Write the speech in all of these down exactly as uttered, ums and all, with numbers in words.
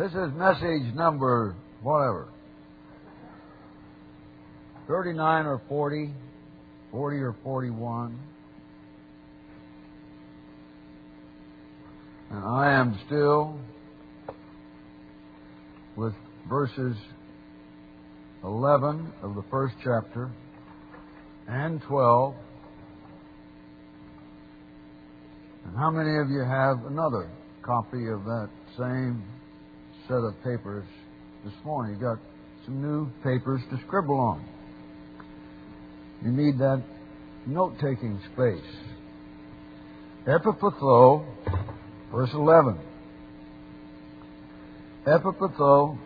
This is message number whatever. thirty-nine or forty, forty or forty-one. And I am still with verses eleven of the first chapter and twelve. And how many of you have another copy of that same set of papers this morning? You got some new papers to scribble on. You need that note-taking space. Epipatho, verse eleven. Epipatho,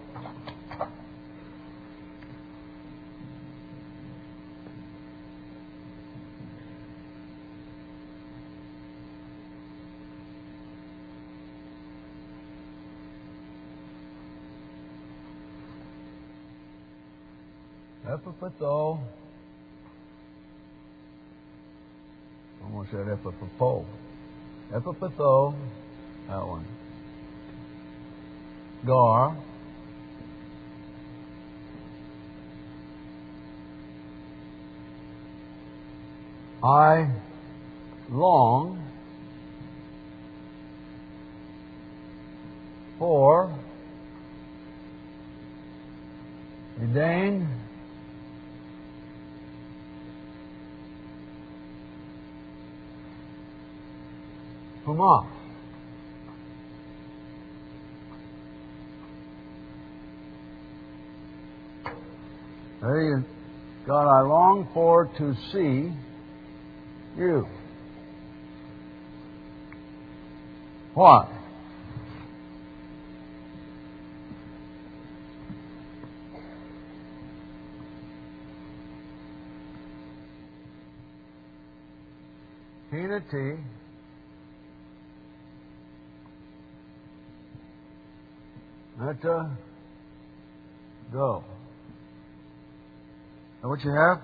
Epipatho, almost said Epipapo. Epipatho, that one. Gar. I long for Edain Puma. There you God, I long for to see you. Why? Unity Meta go. Now what you have?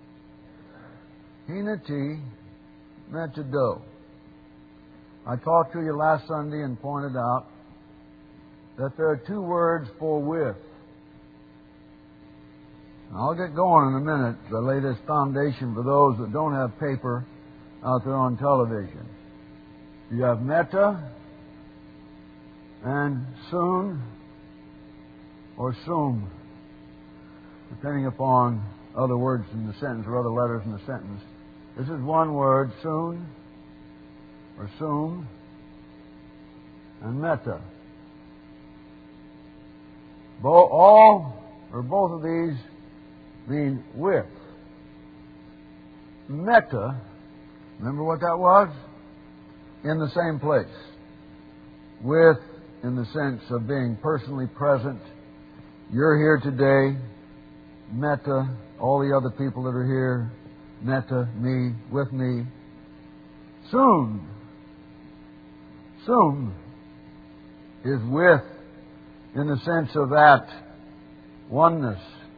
Hinati meta do. I talked to you last Sunday and pointed out that there are two words for with. I'll get going in a minute to lay this foundation for those that don't have paper out there on television. You have meta and soon or soon, depending upon other words in the sentence or other letters in the sentence. This is one word, soon or soon, and meta. Bo- all or both of these mean with. Meta, remember what that was? In the same place. With, in the sense of being personally present. You're here today. Meta, all the other people that are here. Meta, me, with me. Soon. Soon is with, in the sense of that oneness.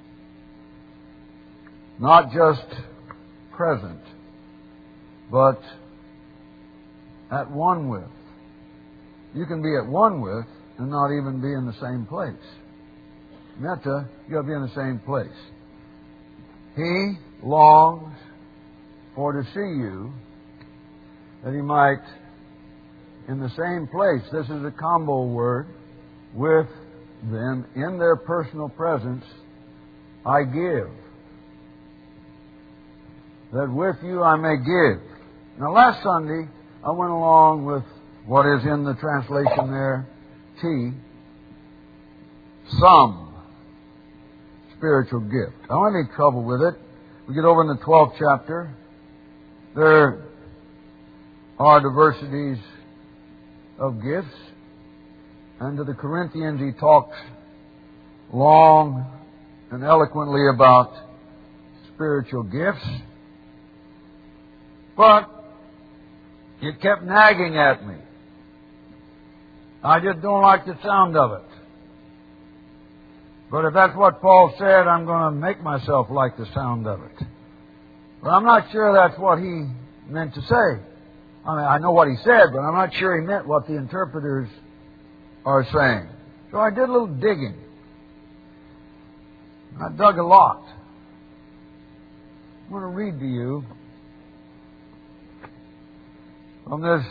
Not just present, but at one with. You can be at one with and not even be in the same place. Meta, you got to be in the same place. He longs for to see you, that he might, in the same place, this is a combo word, with them, in their personal presence, I give. That with you I may give. Now last Sunday, I went along with what is in the translation there, T, some spiritual gift. I don't have any trouble with it. We get over in the twelfth chapter. There are diversities of gifts. And to the Corinthians he talks long and eloquently about spiritual gifts. But it kept nagging at me. I just don't like the sound of it. But if that's what Paul said, I'm going to make myself like the sound of it. But I'm not sure that's what he meant to say. I mean, I know what he said, but I'm not sure he meant what the interpreters are saying. So I did a little digging. I dug a lot. I'm going to read to you from this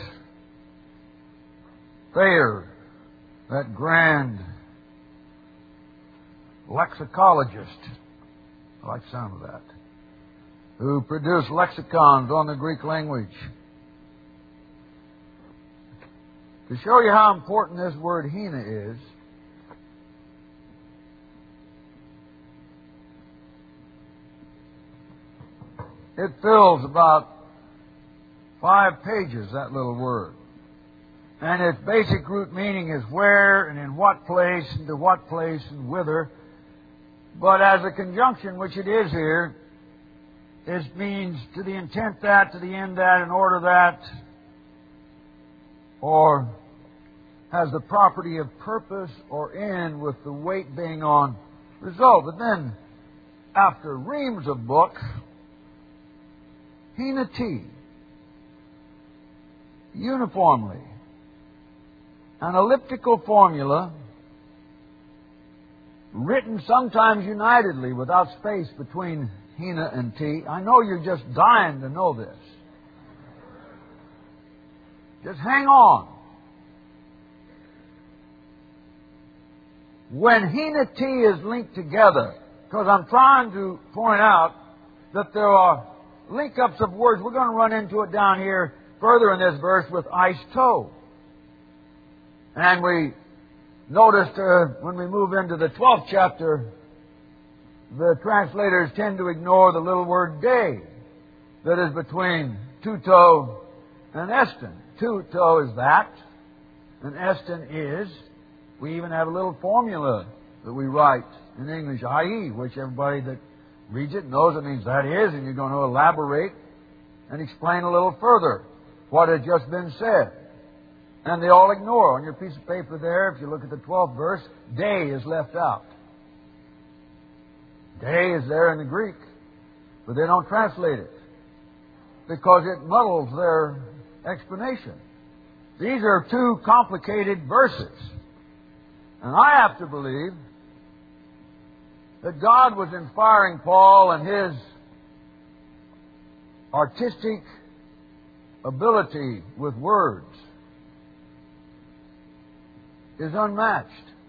Thayer, that grand lexicologist, I like the sound of that, who produced lexicons on the Greek language. To show you how important this word hina is, it fills about five pages, that little word. And its basic root meaning is where and in what place and to what place and whither. But as a conjunction, which it is here, it means to the intent that, to the end that, in order that, or has the property of purpose or end, with the weight being on result. But then, after reams of books, hina T, uniformly, an elliptical formula written sometimes unitedly without space between hina and T. I know you're just dying to know this. Just hang on. When hina T is linked together, because I'm trying to point out that there are link-ups of words. We're going to run into it down here further in this verse with ice toe. And we noticed uh, when we move into the twelfth chapter, the translators tend to ignore the little word day that is between tuto and estin. Tuto is that, and estin is. We even have a little formula that we write in English, that is, which everybody that reads it knows it means that is, and you're going to elaborate and explain a little further what has just been said. And they all ignore. On your piece of paper there, if you look at the twelfth verse, day is left out. Day is there in the Greek, but they don't translate it because it muddles their explanation. These are two complicated verses. And I have to believe that God was inspiring Paul, and his artistic ability with words is unmatched.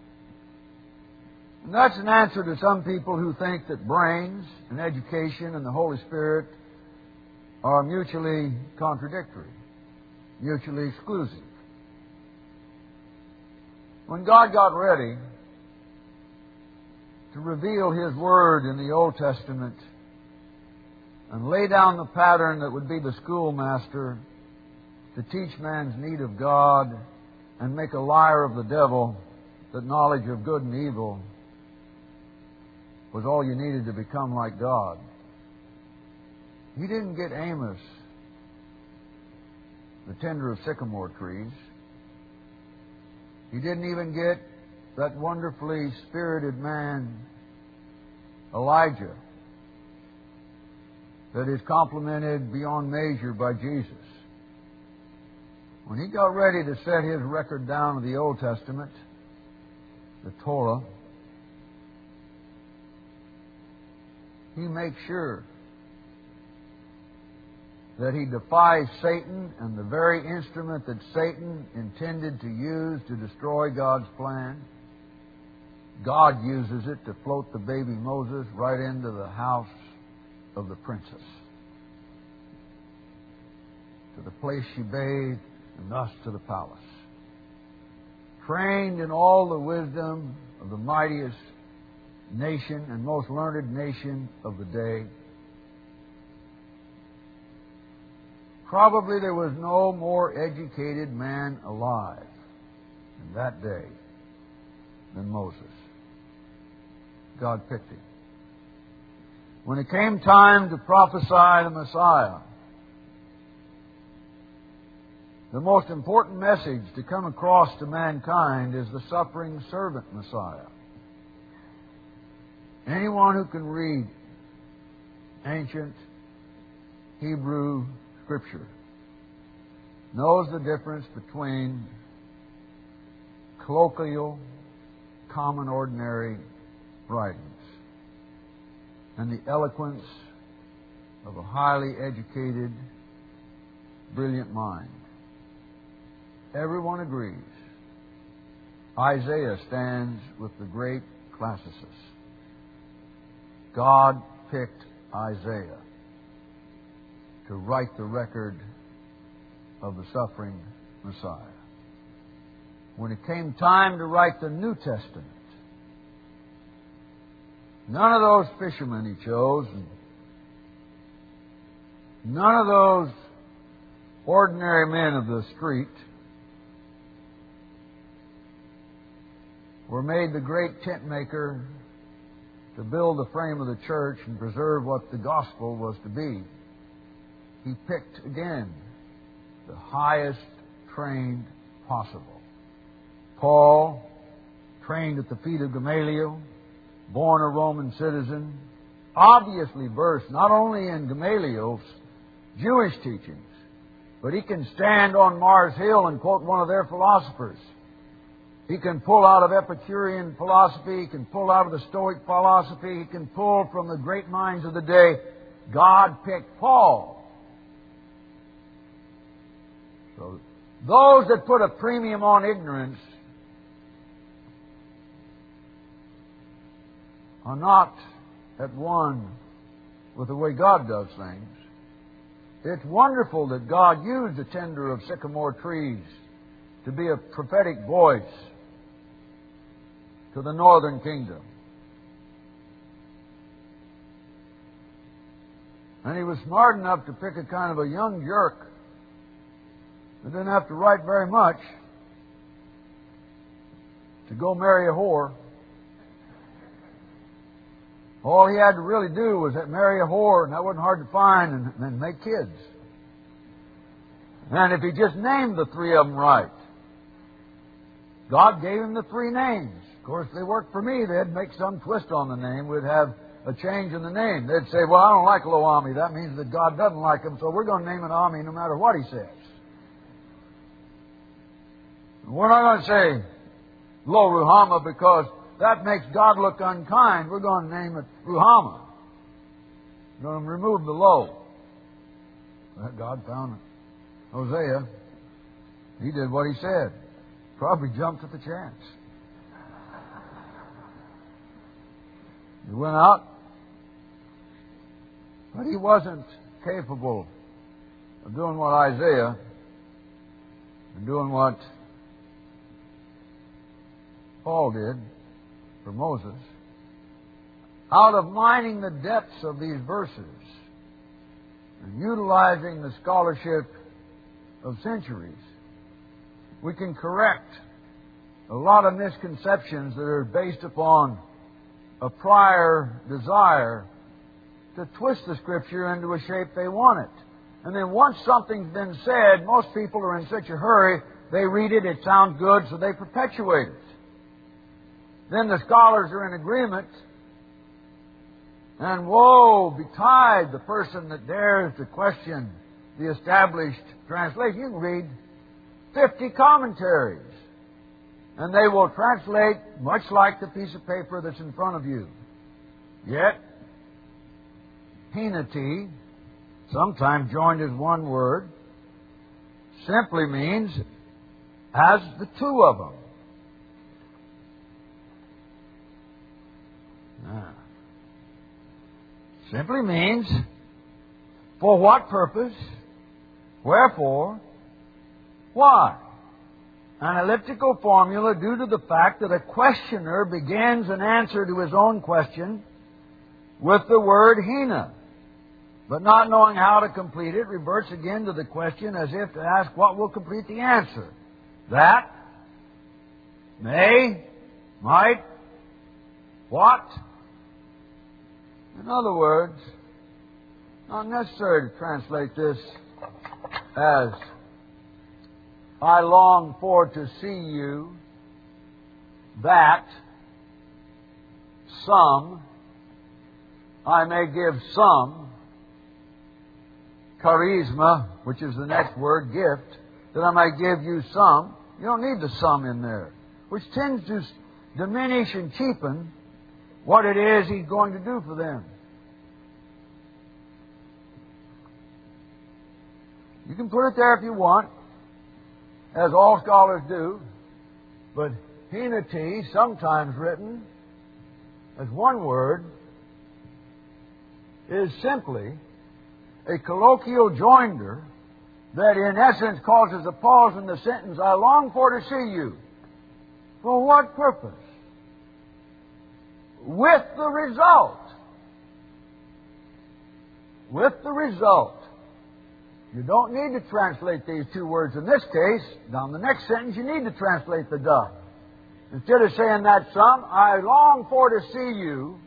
And that's an answer to some people who think that brains and education and the Holy Spirit are mutually contradictory, mutually exclusive. When God got ready to reveal His Word in the Old Testament and lay down the pattern that would be the schoolmaster to teach man's need of God and make a liar of the devil, that knowledge of good and evil was all you needed to become like God. He didn't get Amos, the tender of sycamore trees. He didn't even get that wonderfully spirited man, Elijah, that is complimented beyond measure by Jesus. When he got ready to set his record down of the Old Testament, the Torah, he makes sure that he defies Satan and the very instrument that Satan intended to use to destroy God's plan. God uses it to float the baby Moses right into the house of the princess, to the place she bathed, and thus to the palace. Trained in all the wisdom of the mightiest nation and most learned nation of the day. Probably there was no more educated man alive in that day than Moses. God picked him. When it came time to prophesy the Messiah, the most important message to come across to mankind is the suffering servant Messiah. Anyone who can read ancient Hebrew Scripture knows the difference between colloquial common, ordinary writings and the eloquence of a highly educated, brilliant mind. Everyone agrees Isaiah stands with the great classicists. God picked Isaiah to write the record of the suffering Messiah. When it came time to write the New Testament, none of those fishermen he chose, and none of those ordinary men of the street were made the great tent maker to build the frame of the church and preserve what the gospel was to be. He picked again the highest trained possible. Paul, trained at the feet of Gamaliel, born a Roman citizen, obviously versed not only in Gamaliel's Jewish teachings, but he can stand on Mars Hill and quote one of their philosophers. He can pull out of Epicurean philosophy, he can pull out of the Stoic philosophy, he can pull from the great minds of the day. God picked Paul. So those that put a premium on ignorance are not at one with the way God does things. It's wonderful that God used the tender of sycamore trees to be a prophetic voice to the northern kingdom. And he was smart enough to pick a kind of a young jerk that didn't have to write very much to go marry a whore. All he had to really do was marry a whore, and that wasn't hard to find, and, and make kids. And if he just named the three of them right, God gave him the three names. Of course, they worked for me. They'd make some twist on the name. We'd have a change in the name. They'd say, well, I don't like Lo-Ami. That means that God doesn't like him, so we're going to name it Ami no matter what he says. We're not going to say Lo-Ruhamah because that makes God look unkind. We're going to name it Ruhamah. We're going to remove the Lo. God found Hosea. He did what he said. Probably jumped at the chance. He went out, but he wasn't capable of doing what Isaiah and doing what Paul did for Moses. Out of mining the depths of these verses and utilizing the scholarship of centuries, we can correct a lot of misconceptions that are based upon a prior desire to twist the Scripture into a shape they want it. And then once something's been said, most people are in such a hurry, they read it, it sounds good, so they perpetuate it. Then the scholars are in agreement, and woe betide the person that dares to question the established translation. You can read fifty commentaries, and they will translate much like the piece of paper that's in front of you. Yet, Hinati, sometimes joined as one word, simply means as the two of them. Ah. Simply means for what purpose, wherefore, why. An elliptical formula due to the fact that a questioner begins an answer to his own question with the word Hina, but not knowing how to complete it, reverts again to the question as if to ask what will complete the answer. That, may, might, what? In other words, not necessary to translate this as I long for to see you, that some, I may give some, charisma, which is the next word, gift, that I might give you some. You don't need the some in there, which tends to diminish and cheapen what it is He's going to do for them. You can put it there if you want, as all scholars do, but Hinati, sometimes written as one word, is simply a colloquial joinder that in essence causes a pause in the sentence, I long for to see you. For what purpose? With the result. With the result. You don't need to translate these two words in this case. Down the next sentence, you need to translate the duh. Instead of saying that sum, I long for to see you,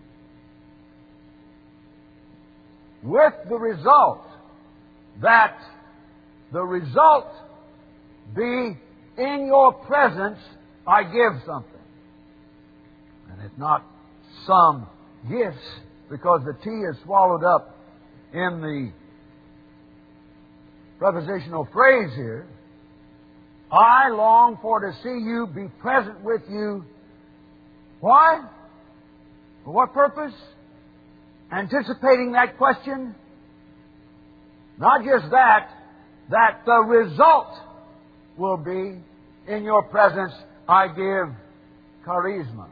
with the result that the result be in your presence I give something. And it's not some gifts, because the T is swallowed up in the prepositional phrase here. I long for to see you, be present with you. Why? For what purpose? Anticipating that question? Not just that, that the result will be, in your presence I give charisma.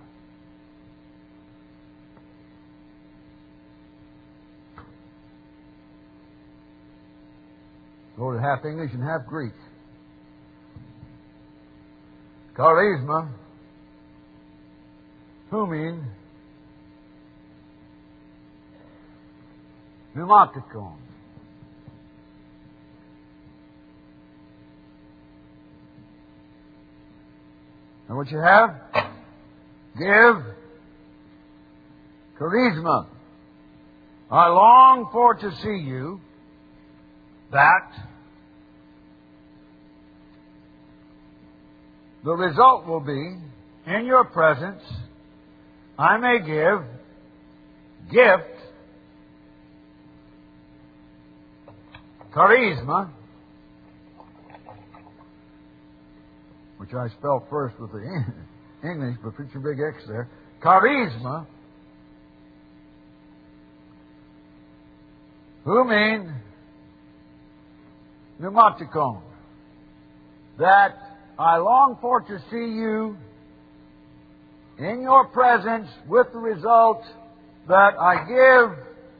Go to half English and half Greek. Charisma, humin, pneumatikon. And what you have? Give charisma. I long for to see you, that the result will be, in your presence, I may give gift, charisma, which I spell first with the English, but put your big X there. Charisma, who mean pneumatikon, that I long for to see you in your presence, with the result that I give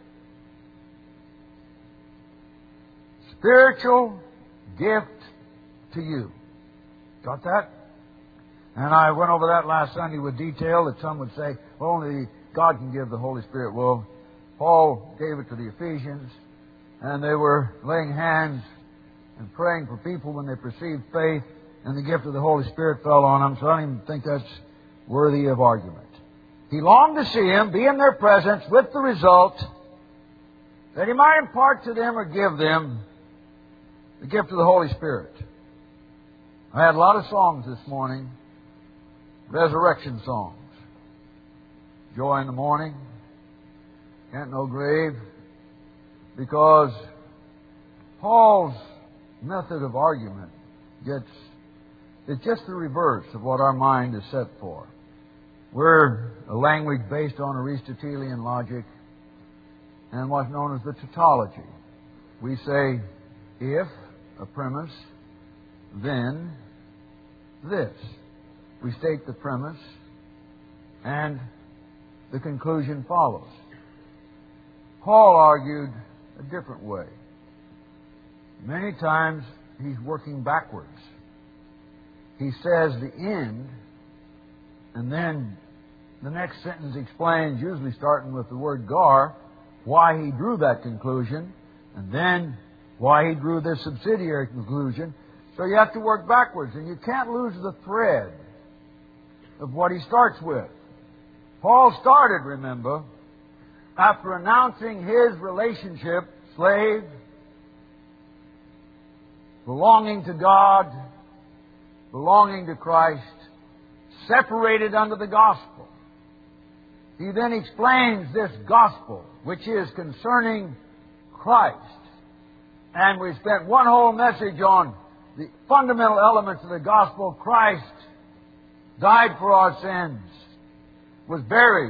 spiritual gift to you. Got that? And I went over that last Sunday with detail that some would say, well, only God can give the Holy Spirit. Well, Paul gave it to the Ephesians, and they were laying hands and praying for people when they perceived faith, and the gift of the Holy Spirit fell on them, so I don't even think that's worthy of argument. He longed to see them, be in their presence, with the result that He might impart to them or give them the gift of the Holy Spirit. I had a lot of songs this morning, resurrection songs. Joy in the morning, Can't No Grave, because Paul's method of argument gets, it's just the reverse of what our mind is set for. We're a language based on Aristotelian logic and what's known as the tautology. We say, if, a premise, then this. We state the premise, and the conclusion follows. Paul argued a different way. Many times he's working backwards. He says the end, and then the next sentence explains, usually starting with the word gar, why he drew that conclusion, and then why he drew this subsidiary conclusion. So you have to work backwards, and you can't lose the thread of what he starts with. Paul started, remember, after announcing his relationship, slave, belonging to God, belonging to Christ, separated under the gospel. He then explains this gospel, which is concerning Christ. And we spent one whole message on the fundamental elements of the gospel. Christ died for our sins, was buried,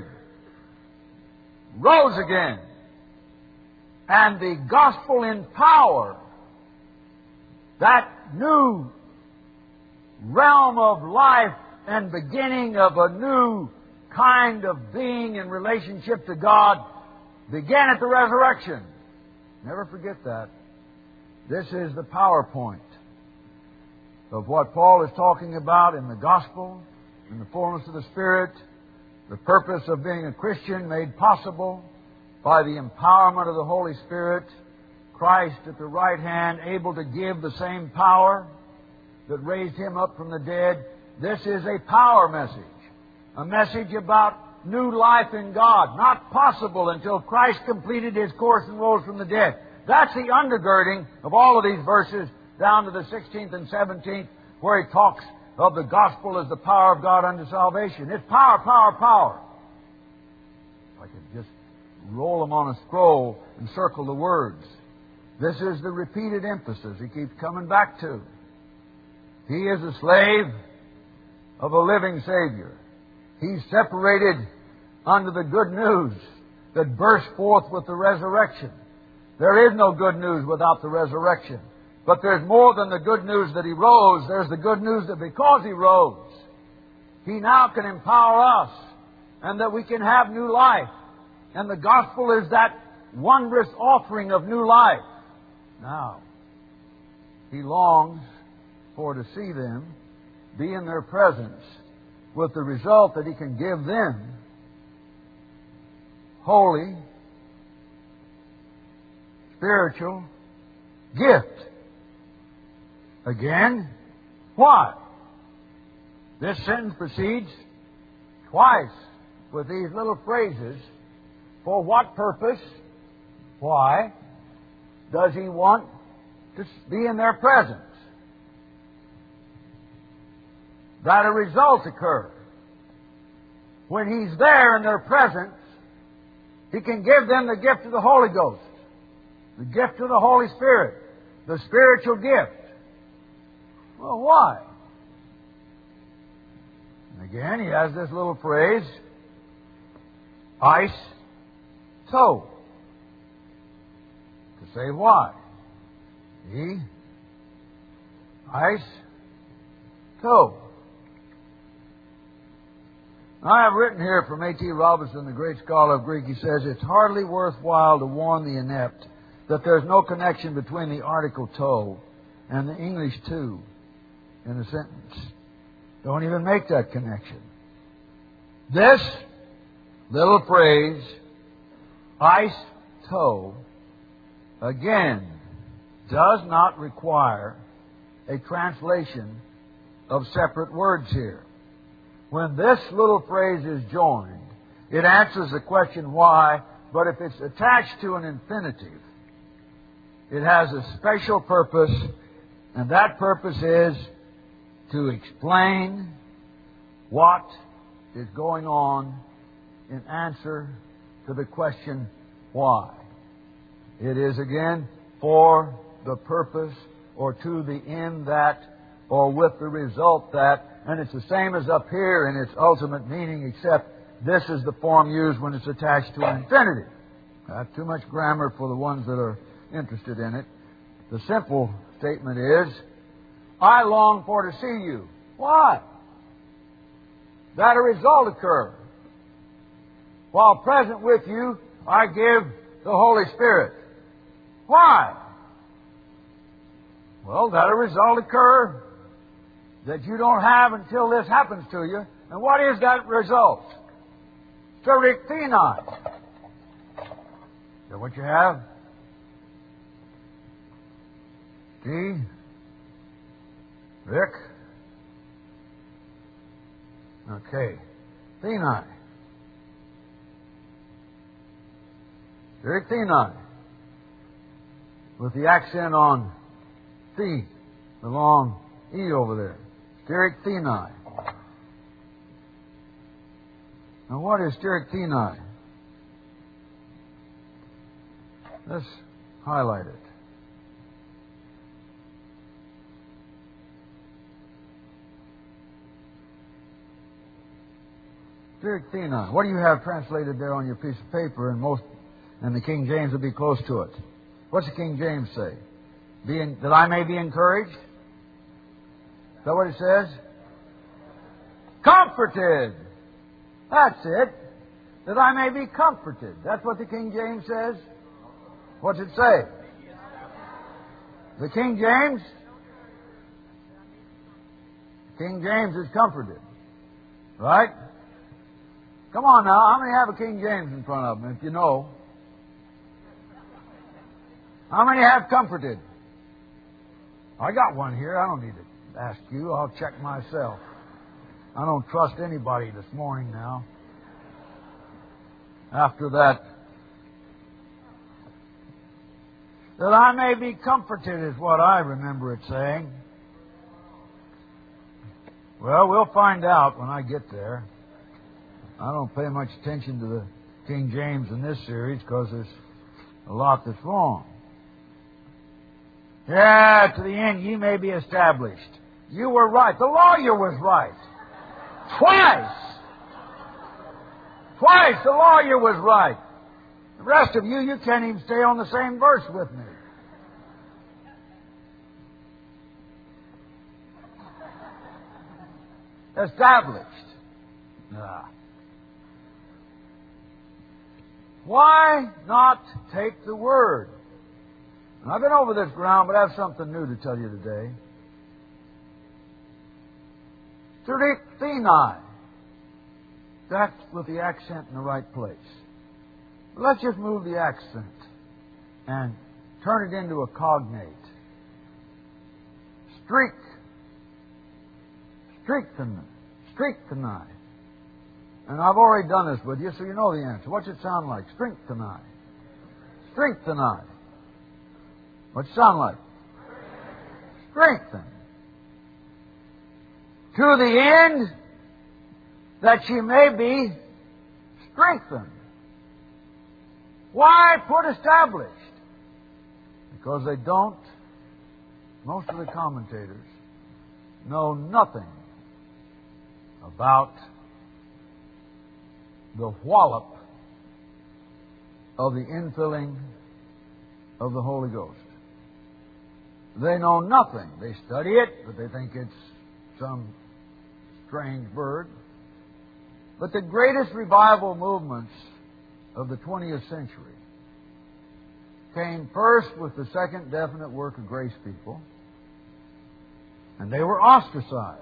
rose again, and the gospel in power, that new realm of life and beginning of a new kind of being in relationship to God, began at the resurrection. Never forget that. This is the PowerPoint of what Paul is talking about in the gospel, in the fullness of the Spirit, the purpose of being a Christian made possible by the empowerment of the Holy Spirit, Christ at the right hand, able to give the same power that raised Him up from the dead. This is a power message, a message about new life in God, not possible until Christ completed His course and rose from the dead. That's the undergirding of all of these verses down to the sixteenth and seventeenth, where He talks of the gospel as the power of God unto salvation. It's power, power, power. If I could just roll them on a scroll and circle the words. This is the repeated emphasis He keeps coming back to. He is a slave of a living Savior. He's separated unto the good news that burst forth with the resurrection. There is no good news without the resurrection. But there's more than the good news that He rose. There's the good news that because He rose, He now can empower us and that we can have new life. And the gospel is that wondrous offering of new life. Now, He longs for to see them, be in their presence, with the result that He can give them holy, spiritual gift. Again, why? This sentence proceeds twice with these little phrases. For what purpose? Why does He want to be in their presence? That a result occur. When He's there in their presence, He can give them the gift of the Holy Ghost, the gift of the Holy Spirit, the spiritual gift. Well, why? And again, He has this little phrase, ice toe, to say why. He, ice toe. I have written here from A T Robinson, the great scholar of Greek. He says, it's hardly worthwhile to warn the inept that there's no connection between the article toe and the English to in a sentence. Don't even make that connection. This little phrase, ice toe, again, does not require a translation of separate words here. When this little phrase is joined, it answers the question why, but if it's attached to an infinitive, it has a special purpose, and that purpose is to explain what is going on in answer to the question why. It is again for the purpose or to the end that or with the result that. And it's the same as up here in its ultimate meaning, except this is the form used when it's attached to an infinitive. Not too much grammar for the ones that are interested in it. The simple statement is, I long for to see you. Why? That a result occur. While present with you, I give the Holy Spirit. Why? Well, that a result occur that you don't have until this happens to you. And what is that result? Sterictheni. Is that what you have? T. Rick. Okay. Theni. Sterictheni. With the accent on the, the long E over there. Sterictheni. Now, what is sterictheni? Let's highlight it. Strychthena. What do you have translated there on your piece of paper? And most, and the King James will be close to it. What's the King James say? Being, that I may be encouraged? Is that what it says? Comforted. That's it. That I may be comforted. That's what the King James says. What's it say? The King James? King James is comforted. Right? Come on now. How many have a King James in front of them, if you know? How many have comforted? I got one here. I don't need to ask you. I'll check myself. I don't trust anybody this morning now. After that, that I may be comforted is what I remember it saying. Well, we'll find out when I get there. I don't pay much attention to the King James in this series because there's a lot that's wrong. Yeah, to the end ye may be established. You were right. The lawyer was right. Twice. Twice the lawyer was right. The rest of you, you can't even stay on the same verse with me. Established. Ah. Why not take the Word? And I've been over this ground, but I have something new to tell you today. Strychthena. That's with the accent in the right place. But let's just move the accent and turn it into a cognate. Streak. Strychthena. Strychthena. And I've already done this with you, so you know the answer. What's it sound like? Strychthena. Strychthena. What's it sound like? Strengthen. To the end that she may be strengthened. Why put established? Because they don't, most of the commentators, know nothing about the wallop of the infilling of the Holy Ghost. They know nothing. They study it, but they think it's some strange bird. But the greatest revival movements of the twentieth century came first with the Second Definite Work of Grace people, and they were ostracized.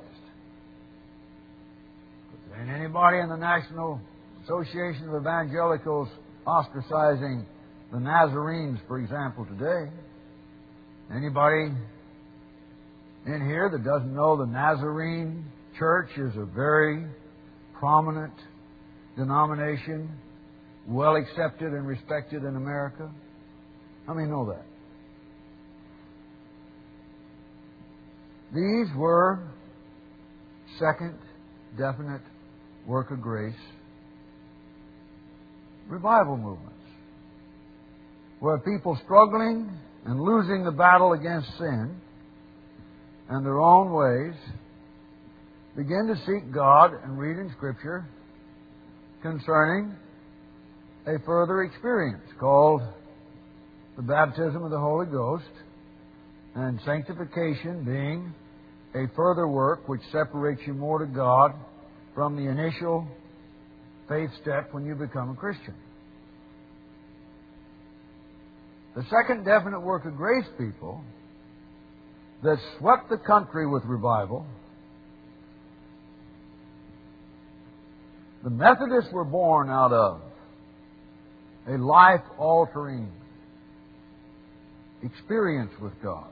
There ain't anybody in the National Association of Evangelicals ostracizing the Nazarenes, for example, today. Anybody in here that doesn't know the Nazarene Church is a very prominent denomination, well accepted and respected in America? How many know that? These were Second Definite Work of Grace revival movements, where people struggling and losing the battle against sin and their own ways begin to seek God and read in Scripture concerning a further experience called the baptism of the Holy Ghost, and sanctification being a further work which separates you more to God from the initial faith step when you become a Christian. The Second Definite Work of Grace people that swept the country with revival, the Methodists were born out of a life-altering experience with God.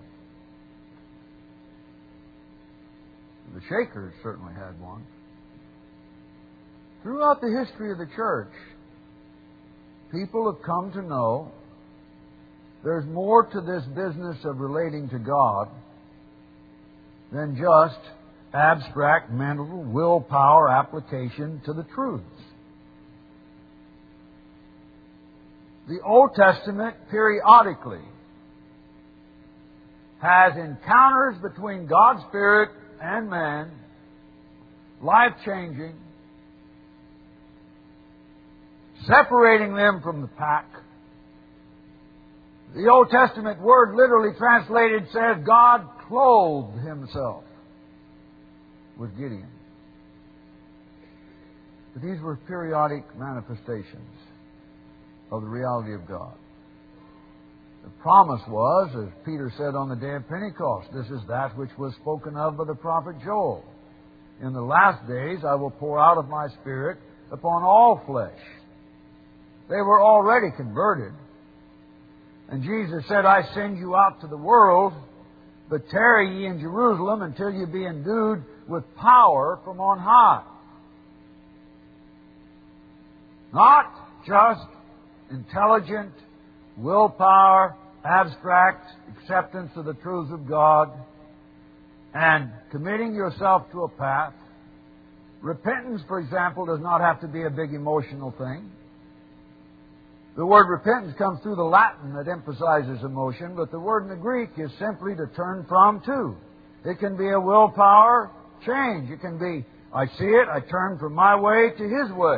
The Shakers certainly had one. Throughout the history of the church, people have come to know there's more to this business of relating to God than just abstract mental willpower application to the truths. The Old Testament periodically has encounters between God's Spirit and man, life-changing, separating them from the pack. The Old Testament word literally translated says God clothed Himself with Gideon. But these were periodic manifestations of the reality of God. The promise was, as Peter said on the day of Pentecost, this is that which was spoken of by the prophet Joel. In the last days I will pour out of my Spirit upon all flesh. They were already converted. And Jesus said, I send you out to the world, but tarry ye in Jerusalem until you be endued with power from on high. Not just intelligent, willpower, abstract acceptance of the truths of God, and committing yourself to a path. Repentance, for example, does not have to be a big emotional thing. The word repentance comes through the Latin that emphasizes emotion, but the word in the Greek is simply to turn from to. It can be a willpower change. It can be, I see it, I turn from my way to His way.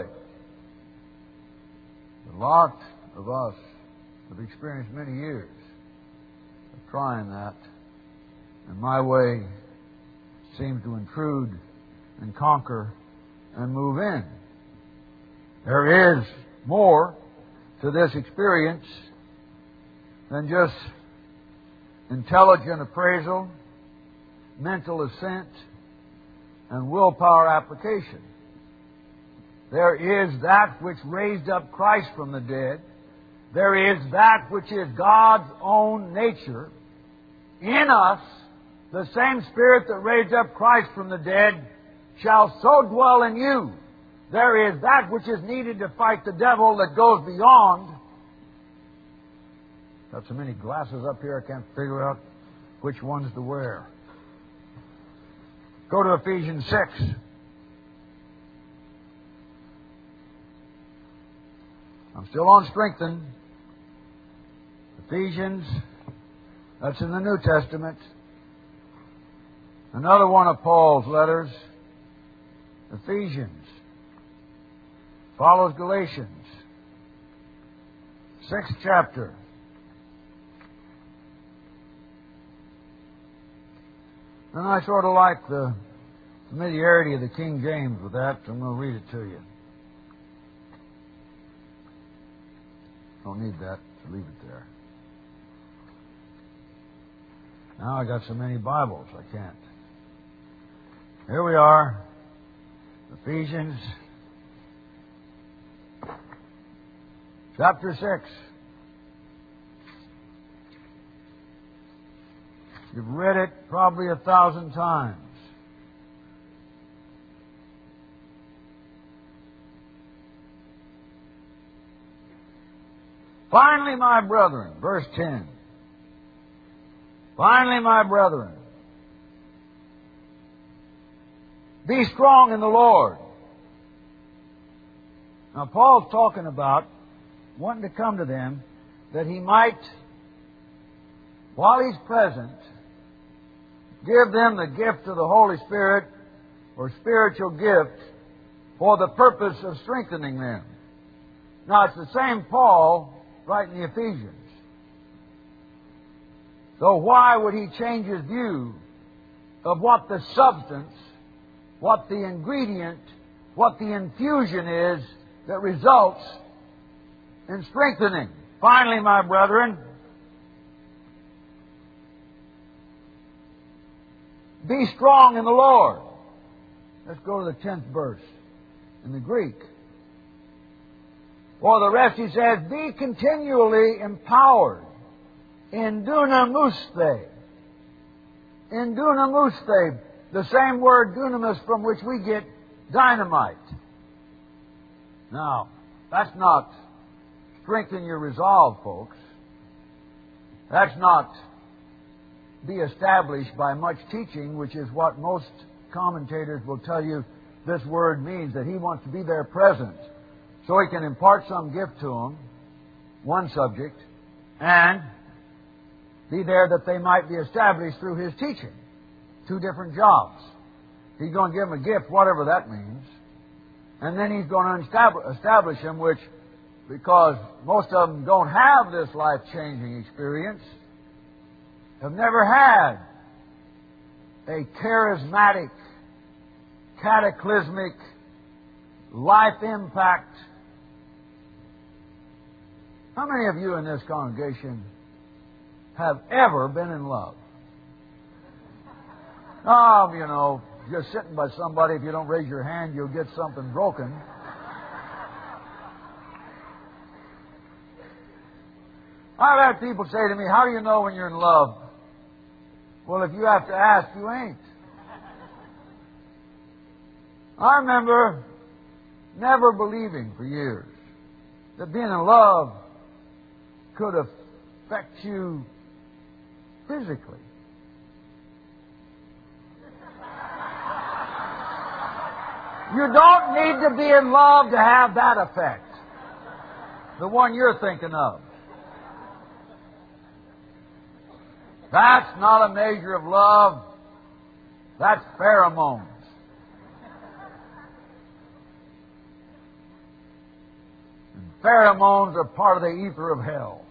A lot of us have experienced many years of trying that, and my way seems to intrude and conquer and move in. There is more to this experience than just intelligent appraisal, mental assent, and willpower application. There is that which raised up Christ from the dead. There is that which is God's own nature in us. The same Spirit that raised up Christ from the dead shall so dwell in you. There is that which is needed to fight the devil that goes beyond. Got so many glasses up here I can't figure out which ones to wear. Go to Ephesians six. I'm still on strengthen. Ephesians, that's in the New Testament. Another one of Paul's letters, Ephesians, follows Galatians, sixth chapter. And I sort of like the familiarity of the King James with that, so I'm going to read it to you. Don't need that, so leave it there. Now I got so many Bibles, I can't. Here we are, Ephesians chapter six. You've read it probably a thousand times. Finally, my brethren, verse ten. Finally, my brethren, be strong in the Lord. Now, Paul's talking about wanting to come to them that he might, while he's present, give them the gift of the Holy Spirit or spiritual gift for the purpose of strengthening them. Now, it's the same Paul writing the Ephesians. So why would he change his view of what the substance, what the ingredient, what the infusion is that results in strengthening? Finally, my brethren, be strong in the Lord. Let's go to the tenth verse in the Greek. For the rest, he says, be continually empowered in dunamuste. In dunamuste, the same word dunamis from which we get dynamite. Now, that's not strengthen your resolve, folks. That's not be established by much teaching, which is what most commentators will tell you this word means, that he wants to be there present so he can impart some gift to them, one subject, and be there that they might be established through his teaching. Two different jobs. He's going to give them a gift, whatever that means, and then he's going to establish them, which because most of them don't have this life-changing experience, have never had a charismatic, cataclysmic, life impact. How many of you in this congregation have ever been in love? Oh, you know, just sitting by somebody, if you don't raise your hand, you'll get something broken. I've had people say to me, how do you know when you're in love? Well, if you have to ask, you ain't. I remember never believing for years that being in love could affect you physically. You don't need to be in love to have that effect. The one you're thinking of. That's not a measure of love. That's pheromones. And pheromones are part of the ether of hell.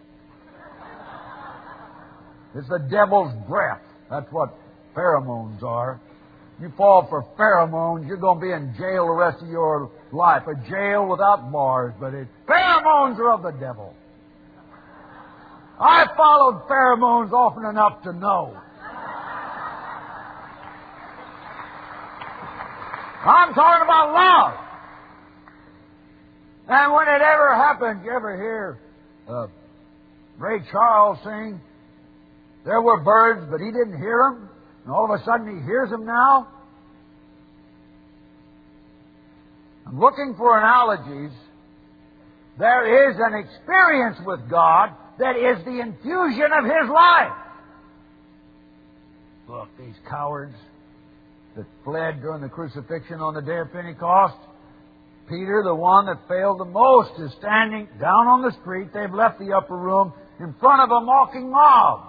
It's the devil's breath. That's what pheromones are. You fall for pheromones, you're going to be in jail the rest of your life. A jail without bars, but it, pheromones are of the devil. I followed pheromones often enough to know. I'm talking about love. And when it ever happens, you ever hear uh, Ray Charles sing, there were birds, but he didn't hear them, and all of a sudden he hears them now? I'm looking for analogies. There is an experience with God that is the infusion of His life. Look, these cowards that fled during the crucifixion on the day of Pentecost. Peter, the one that failed the most, is standing down on the street. They've left the upper room in front of a mocking mob.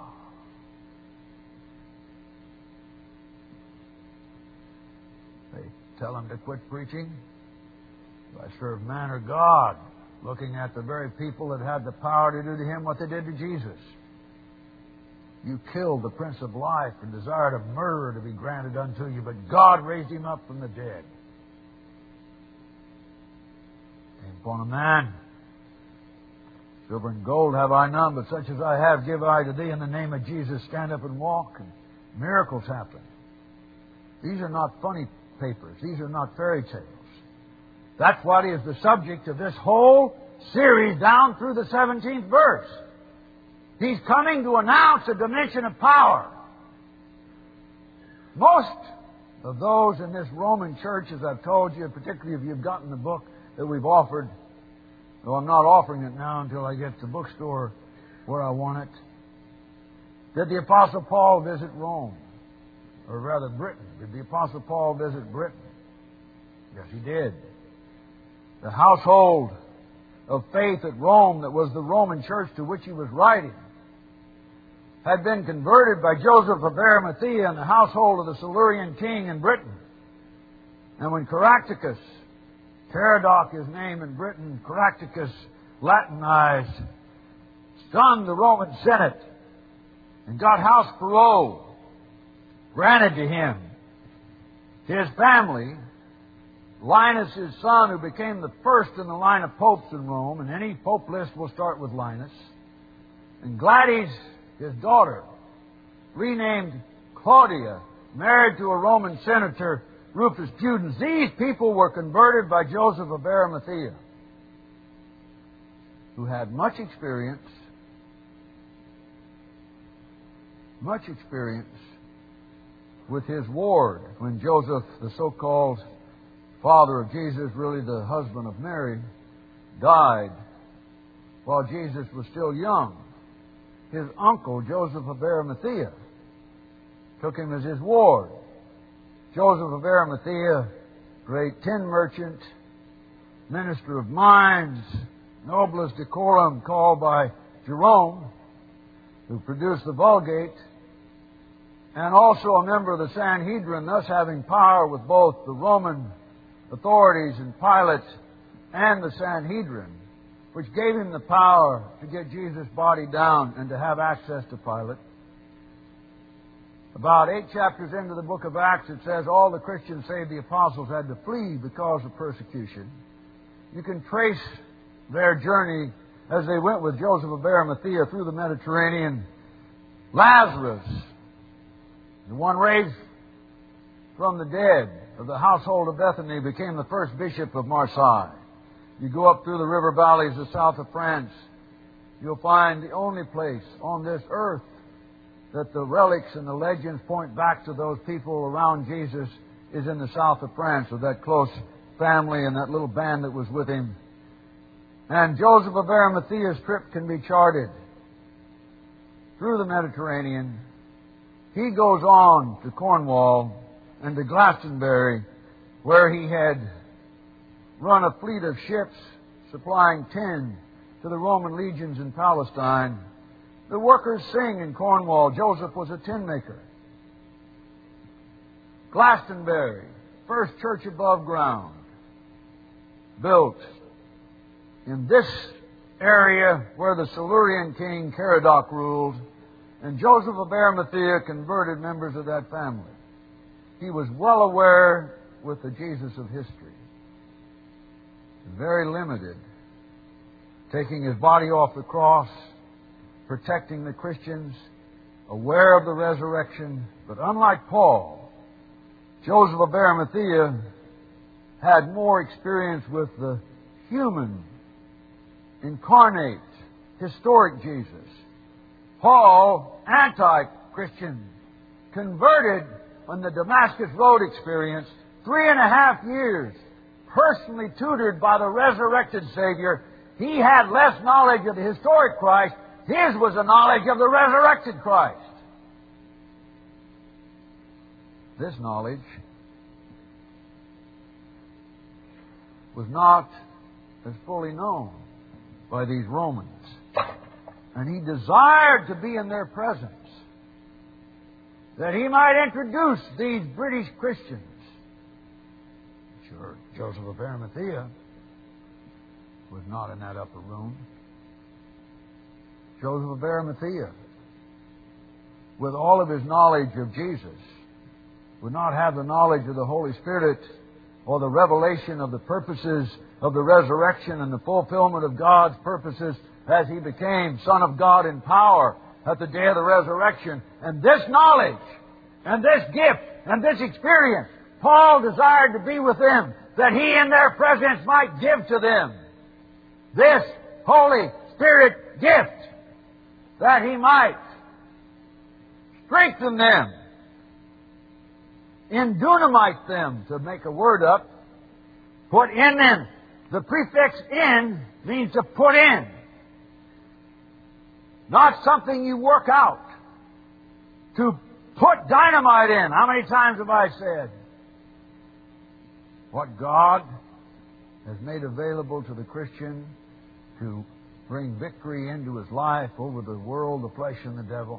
They tell him to quit preaching. Do I serve man or God? Looking at the very people that had the power to do to him what they did to Jesus. You killed the Prince of Life and desired a murderer to be granted unto you, but God raised him up from the dead. Came upon a man. Silver and gold have I none, but such as I have give I to thee. In the name of Jesus, stand up and walk. And miracles happen. These are not funny papers. These are not fairy tales. That's what is the subject of this whole series down through the seventeenth verse. He's coming to announce a dimension of power. Most of those in this Roman church, as I've told you, particularly if you've gotten the book that we've offered, though I'm not offering it now until I get to the bookstore where I want it. Did the Apostle Paul visit Rome? Or rather Britain. Did the Apostle Paul visit Britain? Yes, he did. The household of faith at Rome, that was the Roman church to which he was writing, had been converted by Joseph of Arimathea and the household of the Silurian king in Britain. And when Caractacus, Caradoc his name in Britain, Caractacus Latinized, stung the Roman Senate and got house parole granted to him, his family, Linus, his son, who became the first in the line of popes in Rome, and any pope list will start with Linus, and Gladys, his daughter, renamed Claudia, married to a Roman senator, Rufus Pudens. These people were converted by Joseph of Arimathea, who had much experience, much experience with his ward when Joseph, the so-called father of Jesus, really the husband of Mary, died while Jesus was still young. His uncle, Joseph of Arimathea, took him as his ward. Joseph of Arimathea, great tin merchant, minister of mines, noblest decorum, called by Jerome, who produced the Vulgate, and also a member of the Sanhedrin, thus having power with both the Roman authorities and Pilate and the Sanhedrin, which gave him the power to get Jesus' body down and to have access to Pilate. About eight chapters into the book of Acts, it says all the Christians, save the apostles, had to flee because of persecution. You can trace their journey as they went with Joseph of Arimathea through the Mediterranean. Lazarus, the one raised from the dead of the household of Bethany, became the first bishop of Marseille. You go up through the river valleys of south of France, you'll find the only place on this earth that the relics and the legends point back to those people around Jesus is in the south of France, with that close family and that little band that was with him. And Joseph of Arimathea's trip can be charted through the Mediterranean. He goes on to Cornwall and to Glastonbury, where he had run a fleet of ships supplying tin to the Roman legions in Palestine. The workers sing in Cornwall. Joseph was a tin maker. Glastonbury, first church above ground, built in this area where the Silurian king Caradoc ruled, and Joseph of Arimathea converted members of that family. He was well aware with the Jesus of history. Very limited. Taking his body off the cross, protecting the Christians, aware of the resurrection. But unlike Paul, Joseph of Arimathea had more experience with the human, incarnate, historic Jesus. Paul, anti-Christian, converted on the Damascus Road experience, three and a half years, personally tutored by the resurrected Savior. He had less knowledge of the historic Christ. His was the knowledge of the resurrected Christ. This knowledge was not as fully known by these Romans. And he desired to be in their presence, that he might introduce these British Christians. Sure, Joseph of Arimathea was not in that upper room. Joseph of Arimathea, with all of his knowledge of Jesus, would not have the knowledge of the Holy Spirit or the revelation of the purposes of the resurrection and the fulfillment of God's purposes as he became Son of God in power at the day of the resurrection. And this knowledge and this gift and this experience, Paul desired to be with them, that he in their presence might give to them this Holy Spirit gift, that he might strengthen them, endunamite them, to make a word up, put in them. The prefix "in" means to put in. Not something you work out. To put dynamite in. How many times have I said what God has made available to the Christian to bring victory into his life over the world, the flesh, and the devil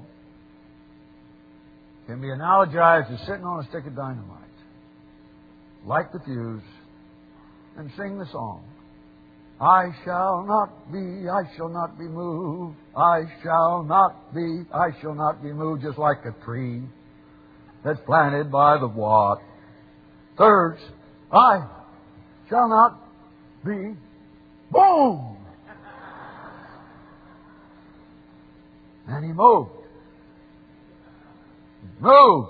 can be analogized to sitting on a stick of dynamite. Light the fuse and sing the song. I shall not be, I shall not be moved. I shall not be, I shall not be moved. Just like a tree that's planted by the water. Thirds, I shall not be boom. And he moved. Moved.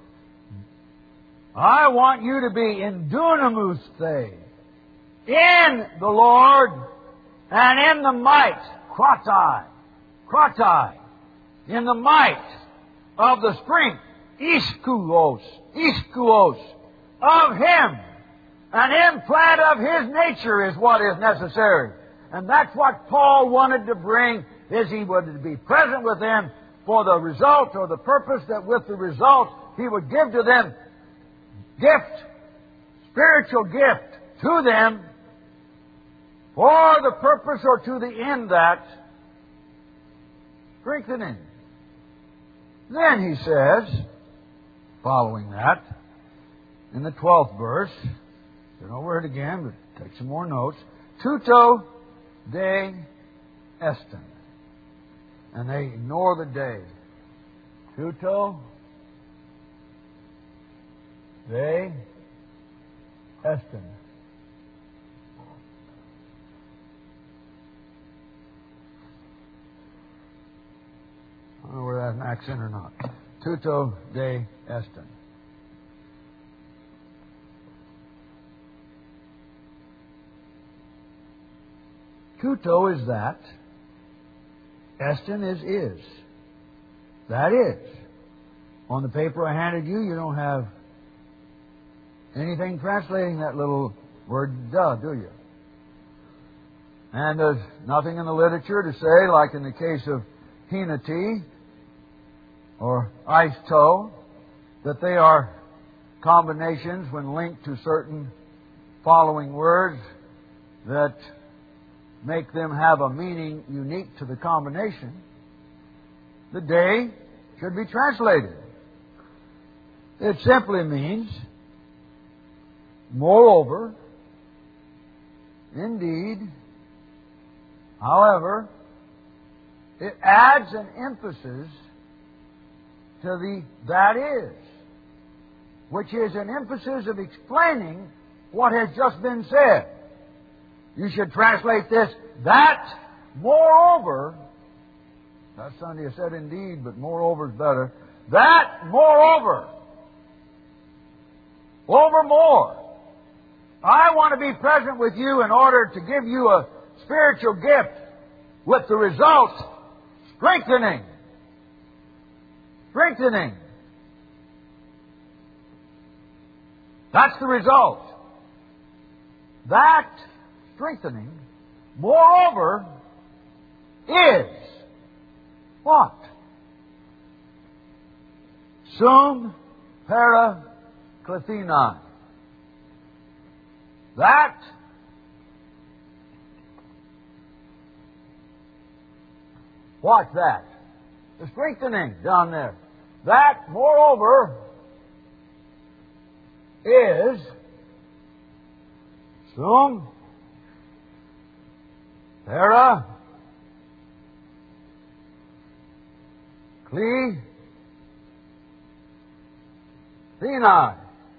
I want you to be in dunamis Theou, in the Lord and in the might, kratai, kratai, in the might of the strength, iskuos, iskuos, of Him. An implant of His nature is what is necessary. And that's what Paul wanted to bring, is he wanted to be present with them for the result or the purpose that with the result he would give to them gift, spiritual gift to them for the purpose or to the end that strengthening. Then he says, following that, in the twelfth verse, turn over it again, but take some more notes. Tuto de estin. And they ignore the de. Tuto de estin. I don't know whether that's an accent or not. Tuto de estin. Tuto is that. Estin is is. That is. On the paper I handed you, you don't have anything translating that little word duh, do you? And there's nothing in the literature to say, like in the case of hinati or isto, that they are combinations when linked to certain following words that make them have a meaning unique to the combination. The de should be translated. It simply means, moreover, indeed, however. It adds an emphasis to the that is, which is an emphasis of explaining what has just been said. You should translate this, that, moreover. Last Sunday I said indeed, but moreover is better. That, moreover. Over more. I want to be present with you in order to give you a spiritual gift with the result strengthening. Strengthening. That's the result. That strengthening, moreover, is what? Sum para klethinai. That what's that? The strengthening down there. That, moreover, is sum para klethinai.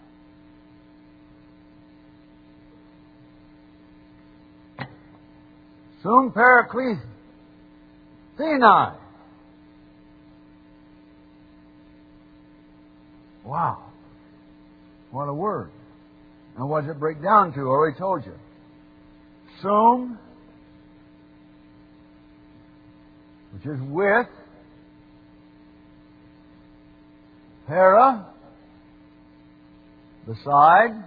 Sum para klethinai. Wow. What a word. And what does it break down to? I already told you. Sum, which is with, para, beside,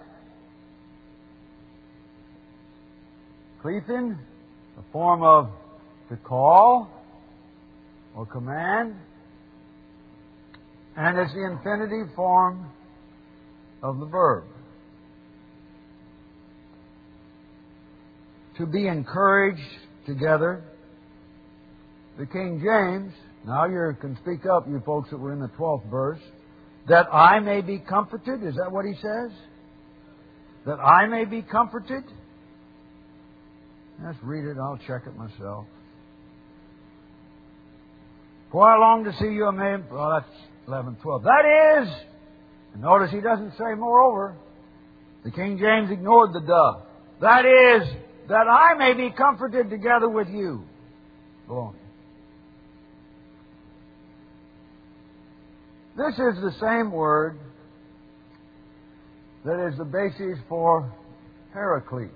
klethin, a form of to call or command, and it's the infinitive form of the verb. To be encouraged together. The King James, now you can speak up, you folks that were in the twelfth verse, that I may be comforted. Is that what he says? That I may be comforted? Let's read it. I'll check it myself. For I long to see you amazed. Well, that's eleven, twelve. That is, and notice he doesn't say moreover. The King James ignored the duh. That is, that I may be comforted together with you. Baloney. This is the same word that is the basis for paraclete,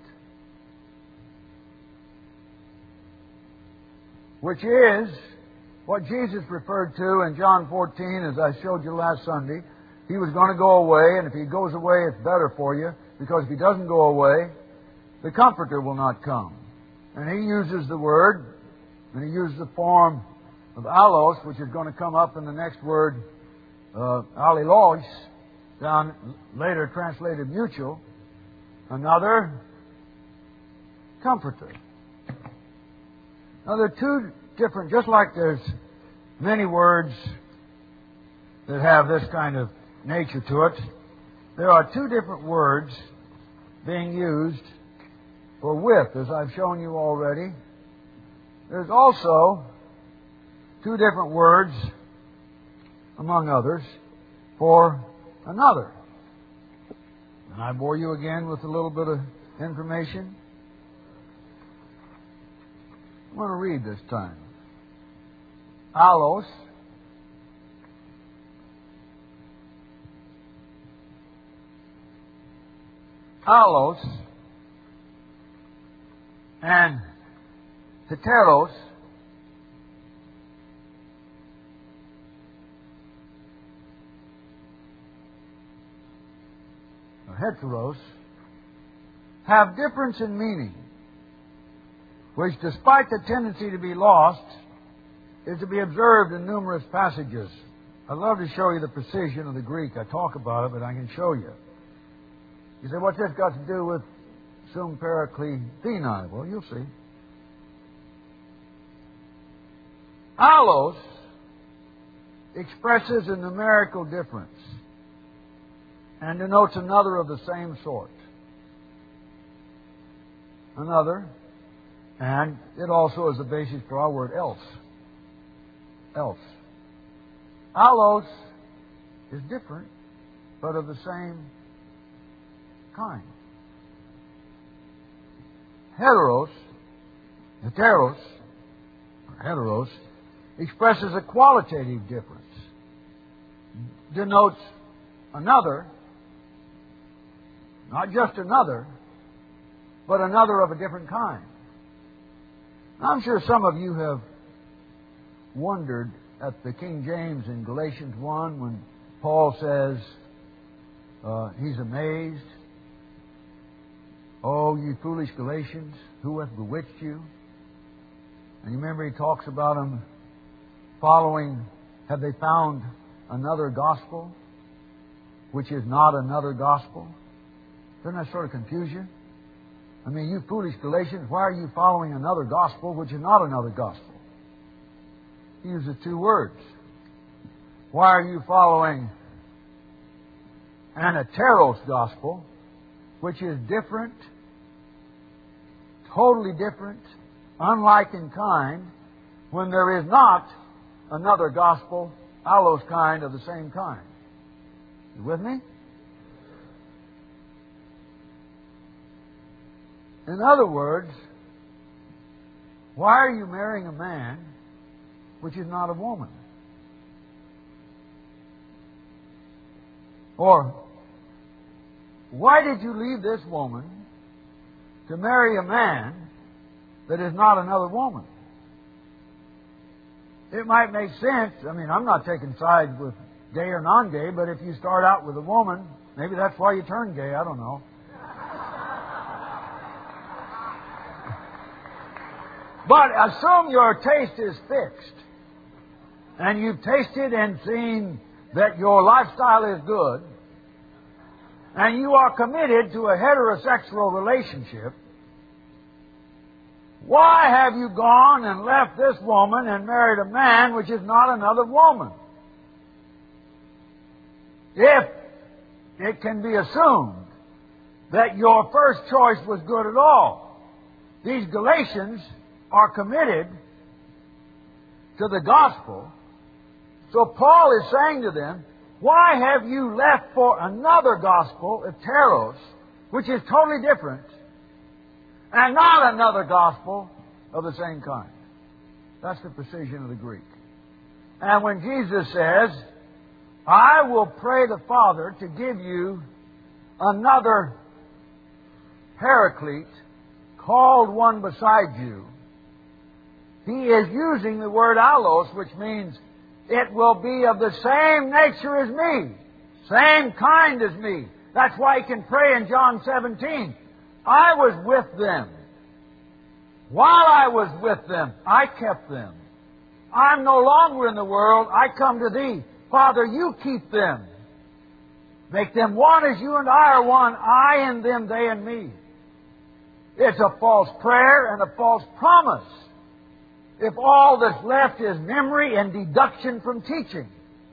which is what Jesus referred to in John fourteen, as I showed you last Sunday. He was going to go away, and if He goes away, it's better for you, because if He doesn't go away, the Comforter will not come. And He uses the word, and He uses the form of allos, which is going to come up in the next word, uh, alilos, down later translated mutual, another Comforter. Now there are two different, just like there's many words that have this kind of nature to it, there are two different words being used for with, as I've shown you already, There's also two different words, among others, for another. And I bore you again with a little bit of information. I'm going to read this time. Allos Allos and heteros or heteros have difference in meaning, which, despite the tendency to be lost, is to be observed in numerous passages. I'd love to show you the precision of the Greek. I talk about it, but I can show you. You say, what's this got to do with sum parakleitheni? Well, you'll see. Allos expresses a numerical difference and denotes another of the same sort. Another, and it also is the basis for our word else. Else. Allos is different, but of the same kind. Heteros, heteros, or heteros, expresses a qualitative difference, denotes another, not just another, but another of a different kind. I'm sure some of you have wondered at the King James in Galatians one when Paul says uh, he's amazed. Oh, you foolish Galatians, who hath bewitched you? And you remember he talks about them following, have they found another gospel, which is not another gospel? Doesn't that sort of confuse you? I mean, you foolish Galatians, why are you following another gospel, which is not another gospel? He uses two words. Why are you following an heteros gospel, which is different, totally different, unlike in kind, when there is not another gospel, allos kind, of the same kind? You with me? In other words, why are you marrying a man which is not a woman? Or, why did you leave this woman to marry a man that is not another woman? It might make sense. I mean, I'm not taking sides with gay or non-gay, but if you start out with a woman, maybe that's why you turn gay. I don't know. But assume your taste is fixed, and you've tasted and seen that your lifestyle is good, and you are committed to a heterosexual relationship. Why have you gone and left this woman and married a man which is not another woman? If it can be assumed that your first choice was good at all. These Galatians are committed to the gospel. So Paul is saying to them, why have you left for another gospel, heteros, which is totally different, and not another gospel of the same kind? That's the precision of the Greek. And when Jesus says, I will pray the Father to give you another paraclete, called one beside you, he is using the word allos, which means it will be of the same nature as me, same kind as me. That's why he can pray in John seventeen. I was with them. While I was with them, I kept them. I'm no longer in the world. I come to thee. Father, you keep them. Make them one as you and I are one. I and them, they and me. It's a false prayer and a false promise if all that's left is memory and deduction from teaching.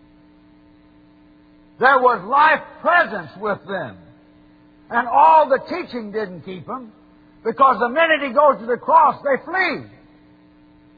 There was life presence with them. And all the teaching didn't keep them, because the minute he goes to the cross, they flee.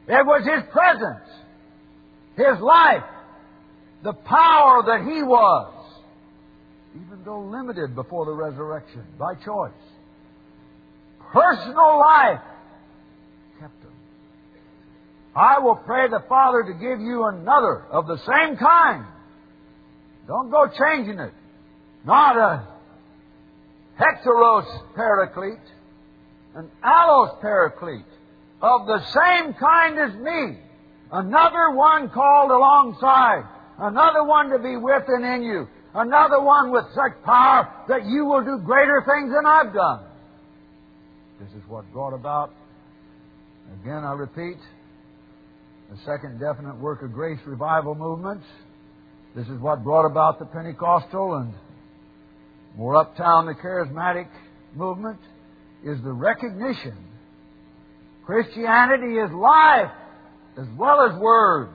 It was His presence, His life, the power that He was, even though limited before the resurrection by choice. Personal life kept Him. I will pray the Father to give you another of the same kind. Don't go changing it. Not a heteros paraclete, an allos paraclete, of the same kind as me. Another one called alongside. Another one to be with and in you. Another one with such power that you will do greater things than I've done. This is what brought about, again I repeat, the second definite work of grace revival movements. This is what brought about the Pentecostal and more uptown the charismatic movement, is the recognition Christianity is life as well as Word.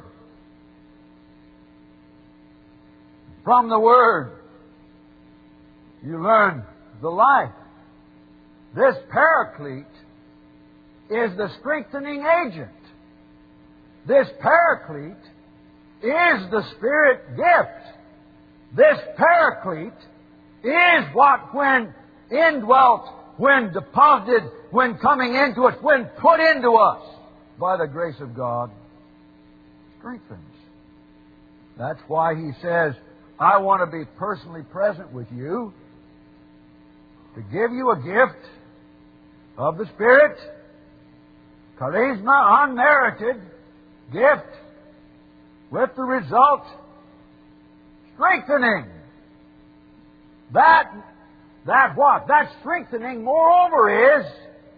From the Word, you learn the life. This Paraclete is the strengthening agent. This Paraclete is the Spirit gift. This Paraclete is what, when indwelt, when deposited, when coming into us, when put into us by the grace of God, strengthens. That's why He says, I want to be personally present with you to give you a gift of the Spirit, charisma, unmerited gift, with the result, strengthening. That, that what? That strengthening, moreover, is,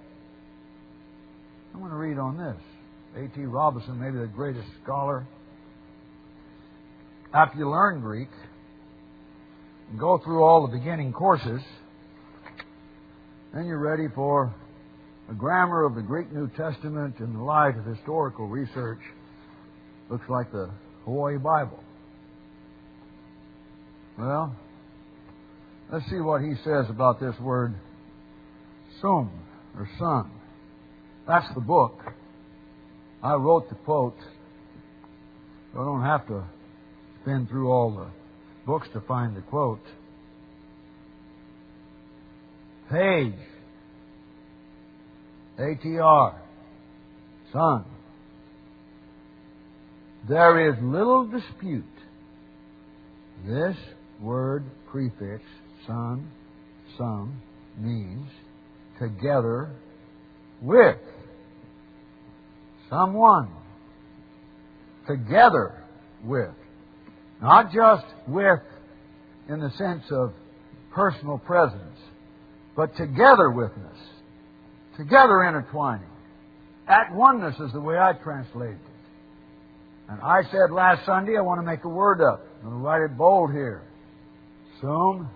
I'm going to read on this. A T Robinson, maybe the greatest scholar. After you learn Greek and go through all the beginning courses, then you're ready for a grammar of the Greek New Testament in the light of historical research. Looks like the Hawaii Bible. Well, let's see what he says about this word sum, or son. That's the book. I wrote the quote, so I don't have to spin through all the books to find the quote. Page, A T R, son. There is little dispute. This word prefix, son, some, means together with someone. Together with. Not just with in the sense of personal presence, but together witness. Together intertwining. At oneness is the way I translate it. And I said last Sunday I want to make a word up. I'm going to write it bold here. Sum.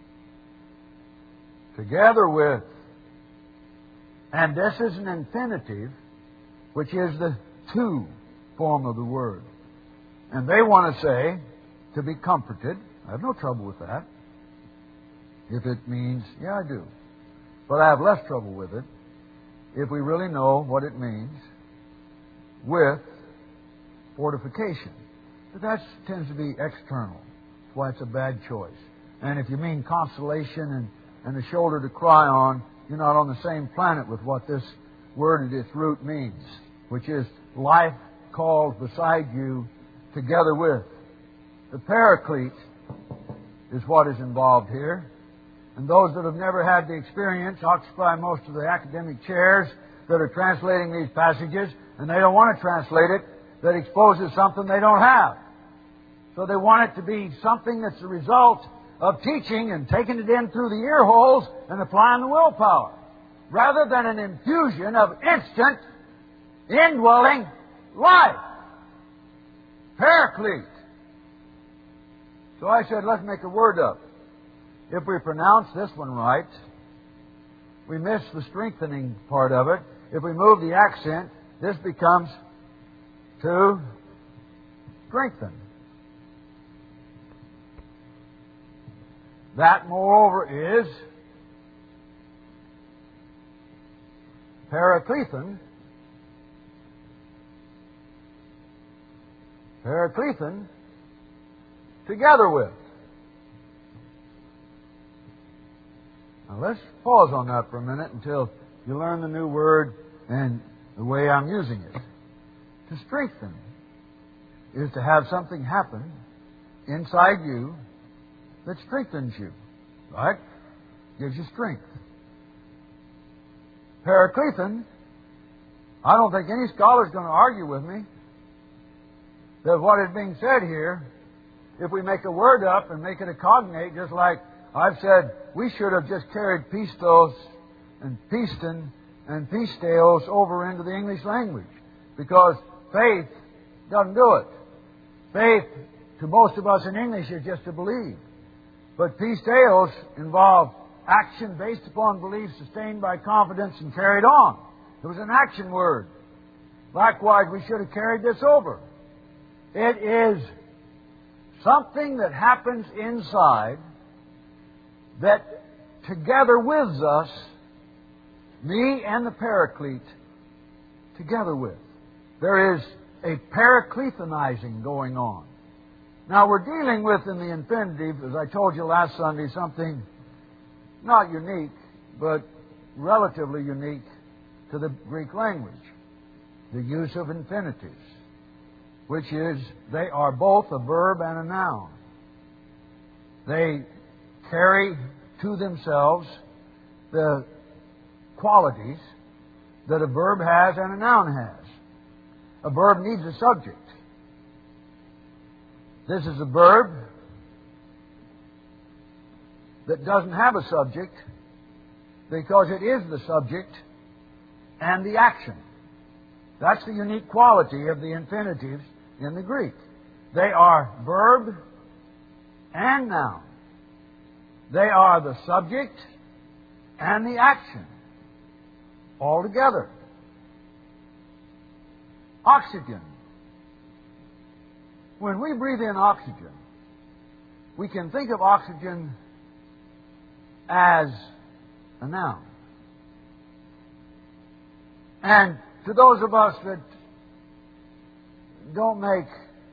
Together with. And this is an infinitive, which is the to form of the word. And they want to say, to be comforted. I have no trouble with that. If it means, yeah, I do. But I have less trouble with it if we really know what it means with fortification. But that tends to be external. That's why it's a bad choice. And if you mean consolation and, and a shoulder to cry on, you're not on the same planet with what this word at its root means, which is life called beside you together with. The Paraclete is what is involved here. And those that have never had the experience occupy most of the academic chairs that are translating these passages, and they don't want to translate it that exposes something they don't have. So they want it to be something that's the result of teaching and taking it in through the ear holes and applying the willpower, rather than an infusion of instant, indwelling life. Paraclete. So I said, let's make a word up. If we pronounce this one right, we miss the strengthening part of it. If we move the accent, this becomes to strengthen. That, moreover, is paraklethen, Paraklethen, together with. Now let's pause on that for a minute until you learn the new word and the way I'm using it. To strengthen is to have something happen inside you that strengthens you. Right? Gives you strength. Paraklethen, I don't think any scholar is going to argue with me that what is being said here, if we make a word up and make it a cognate, just like I've said, we should have just carried pistos and piston and pisteos over into the English language, because faith doesn't do it. Faith, to most of us in English, is just to believe. But pisteos involve action based upon belief, sustained by confidence and carried on. It was an action word. Likewise, we should have carried this over. It is something that happens inside that, together with us, me and the Paraclete, together with. There is a Paraklethenizing going on. Now, we're dealing with, in the infinitive, as I told you last Sunday, something not unique, but relatively unique to the Greek language. The use of infinitives, which is, they are both a verb and a noun. They carry to themselves the qualities that a verb has and a noun has. A verb needs a subject. This is a verb that doesn't have a subject because it is the subject and the action. That's the unique quality of the infinitives in the Greek. They are verb and noun. They are the subject and the action all together. Oxygen. When we breathe in oxygen, we can think of oxygen as a noun. And to those of us that don't make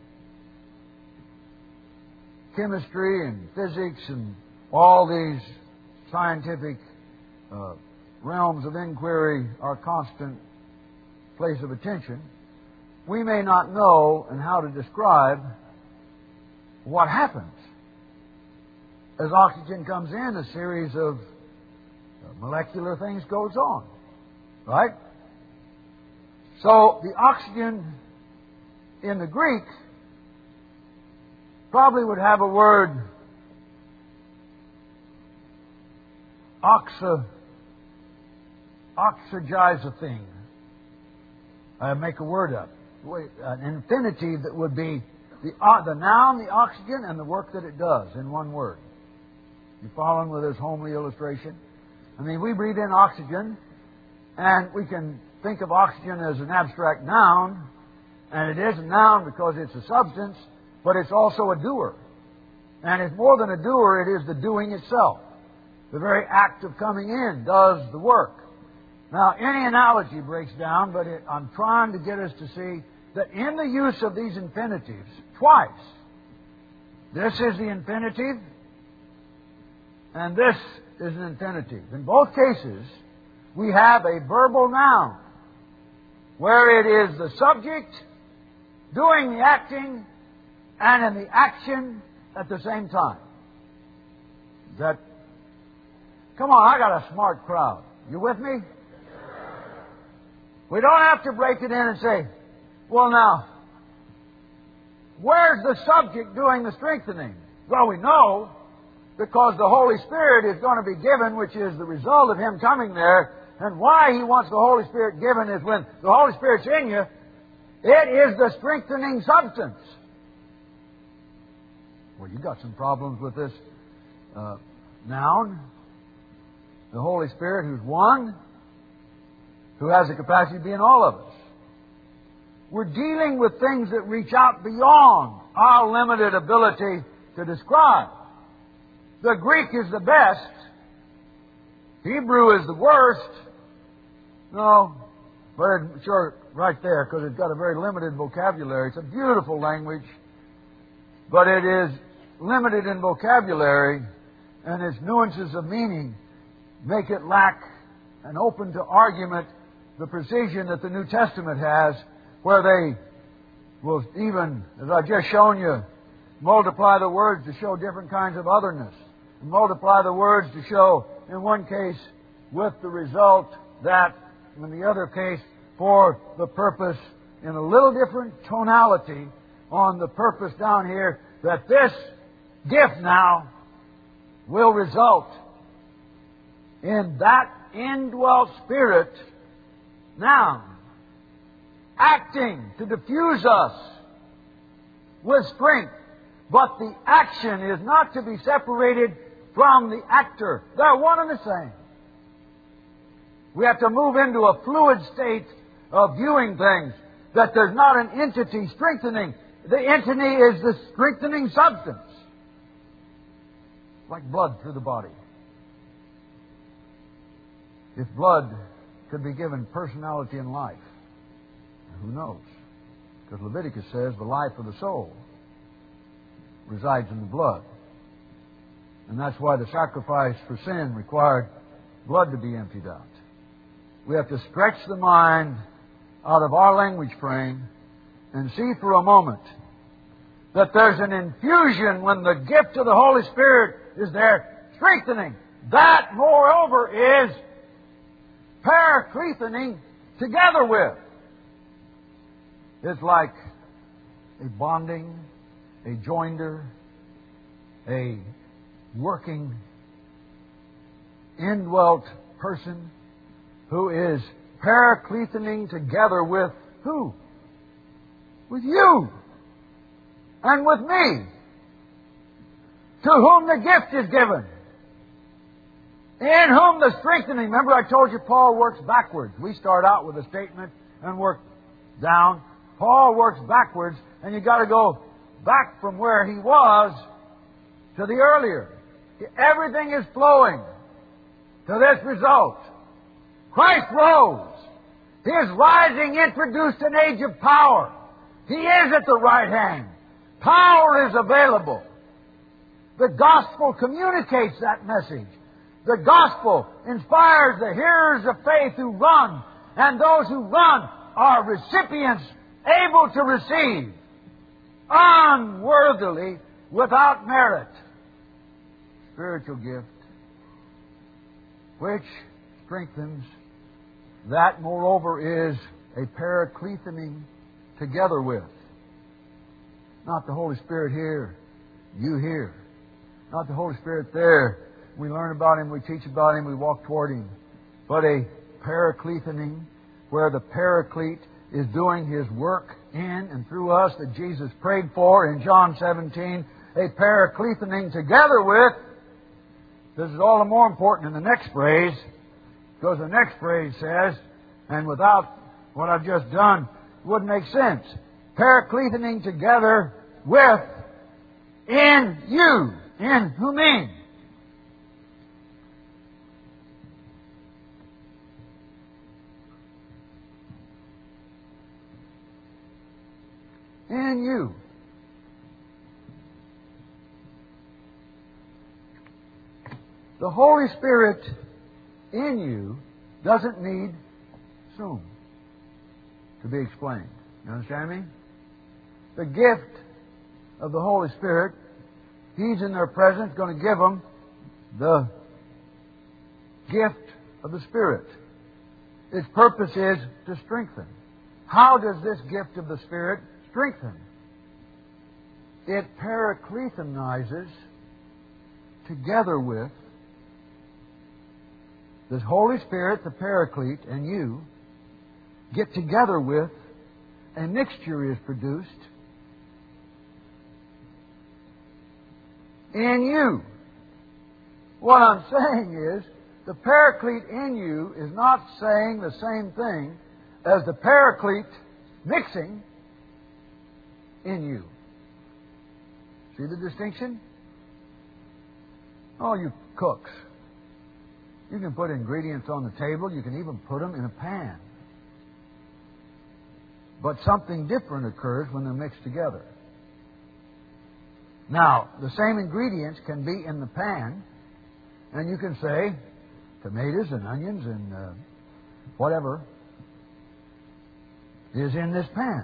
chemistry and physics and all these scientific uh, realms of inquiry our constant place of attention, we may not know and how to describe what happens. As oxygen comes in, a series of molecular things goes on. Right? So the oxygen in the Greek probably would have a word oxy, oxygize a thing. I make a word up. An infinitive that would be the, uh, the noun, the oxygen, and the work that it does in one word. You following with this homely illustration? I mean, we breathe in oxygen, and we can think of oxygen as an abstract noun, and it is a noun because it's a substance, but it's also a doer. And it's more than a doer, it is the doing itself. The very act of coming in does the work. Now, any analogy breaks down, but it, I'm trying to get us to see that in the use of these infinitives, twice, this is the infinitive, and this is an infinitive. In both cases, we have a verbal noun, where it is the subject doing the acting and in the action at the same time. Is that... Come on, I got a smart crowd. You with me? We don't have to break it in and say, well, now, where's the subject doing the strengthening? Well, we know, because the Holy Spirit is going to be given, which is the result of Him coming there. And why He wants the Holy Spirit given is when the Holy Spirit's in you, it is the strengthening substance. Well, you've got some problems with this uh, noun. The Holy Spirit, who's one, who has the capacity to be in all of us. We're dealing with things that reach out beyond our limited ability to describe. The Greek is the best. Hebrew is the worst. No, but it's sure right there because it's got a very limited vocabulary. It's a beautiful language, but it is limited in vocabulary, and its nuances of meaning make it lack and open to argument the precision that the New Testament has, where they will even, as I've just shown you, multiply the words to show different kinds of otherness. And multiply the words to show, in one case, with the result that, in the other case, for the purpose, in a little different tonality, on the purpose down here, that this gift now will result in that indwelt Spirit now acting to diffuse us with strength. But the action is not to be separated from the actor. They're one and the same. We have to move into a fluid state of viewing things, that there's not an entity strengthening. The entity is the strengthening substance, like blood through the body. If blood could be given personality and life, who knows? Because Leviticus says the life of the soul resides in the blood. And that's why the sacrifice for sin required blood to be emptied out. We have to stretch the mind out of our language frame and see for a moment that there's an infusion when the gift of the Holy Spirit is there, strengthening. That, moreover, is paracletening together with. It's like a bonding, a joinder, a working, indwelt person who is paracletening together with who? With you and with me, to whom the gift is given, in whom the strengthening. Remember I told you Paul works backwards. We start out with a statement and work down. Paul works backwards, and you've got to go back from where he was to the earlier. Everything is flowing to this result. Christ rose. His rising introduced an age of power. He is at the right hand. Power is available. The gospel communicates that message. The gospel inspires the hearers of faith who run, and those who run are recipients able to receive unworthily, without merit, spiritual gift, which strengthens. That, moreover, is a paracletening together with. Not the Holy Spirit here, you here. Not the Holy Spirit there. We learn about Him, we teach about Him, we walk toward Him. But a paracletening, where the Paraclete is doing His work in and through us that Jesus prayed for in John seventeen. A paracletening together with. This is all the more important in the next phrase, because the next phrase says, and without what I've just done, it wouldn't make sense. Paracletening together with in you. In who mean? In you. The Holy Spirit in you doesn't need soon to be explained. You understand me? The gift of the Holy Spirit, He's in their presence going to give them the gift of the Spirit. Its purpose is to strengthen. How does this gift of the Spirit strengthen? It paracletenizes together with the Holy Spirit, the Paraclete, and you get together with, a mixture is produced in you. What I'm saying is, the Paraclete in you is not saying the same thing as the Paraclete mixing in you. See the distinction? Oh, you cooks. You can put ingredients on the table. You can even put them in a pan. but something different occurs when they're mixed together. Now, the same ingredients can be in the pan, and you can say tomatoes and onions and uh, whatever is in this pan.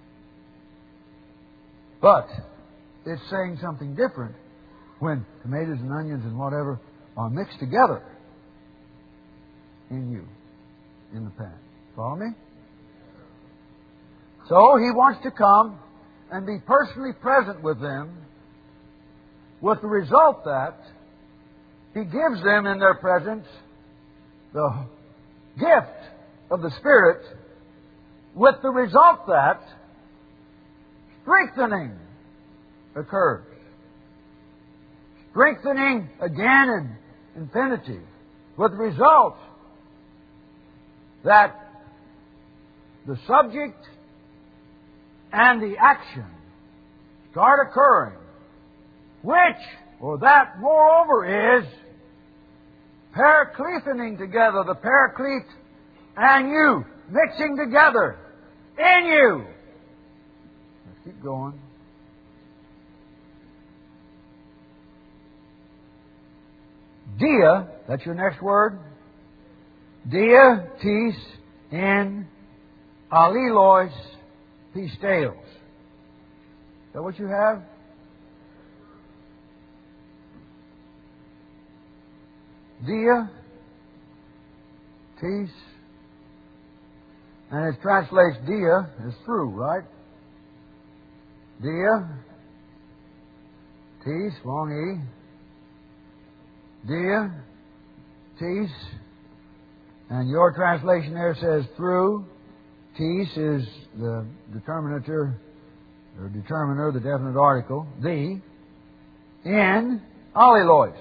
But it's saying something different when tomatoes and onions and whatever are mixed together in you, in the pan. Follow me? So He wants to come and be personally present with them, with the result that He gives them in their presence the gift of the Spirit, with the result that strengthening occurs. Strengthening again in infinity, with the result that the subject and the action start occurring, which, or that, moreover, is paracletening together, the paraclete and you, mixing together in you. Let's keep going. Dia, that's your next word. Dia tis in alilois pisteos. Is that what you have? Dia tis, and it translates dia as through, right? Dia tis, long E. Dia tis, and your translation there says through. Tis is the determinator, or determiner, the definite article. The in alilois.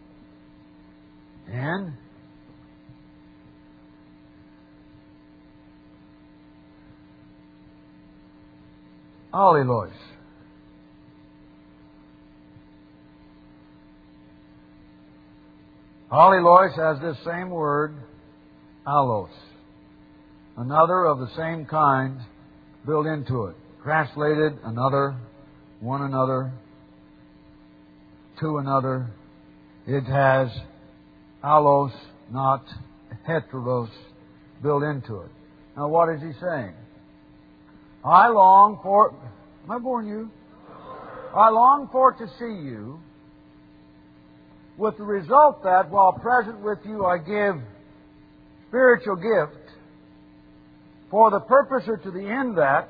In alilois. Alilois has this same word, allos. Another of the same kind built into it. Translated another, one another, to another. It has allos, not heteros, built into it. Now what is he saying? I long for... Am I boring you? I long for to see you, with the result that while present with you I give spiritual gift, for the purpose or to the end that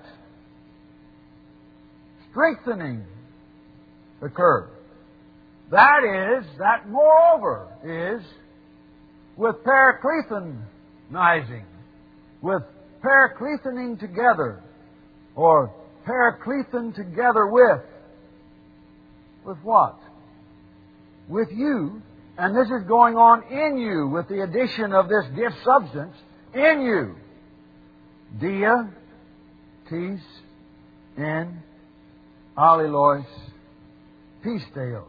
strengthening occur. That is, that moreover is with paracletonizing, with paracletoning together, or paracleton together with. With what? With you, and this is going on in you with the addition of this gift substance in you. Dia tis in alilois pisteos.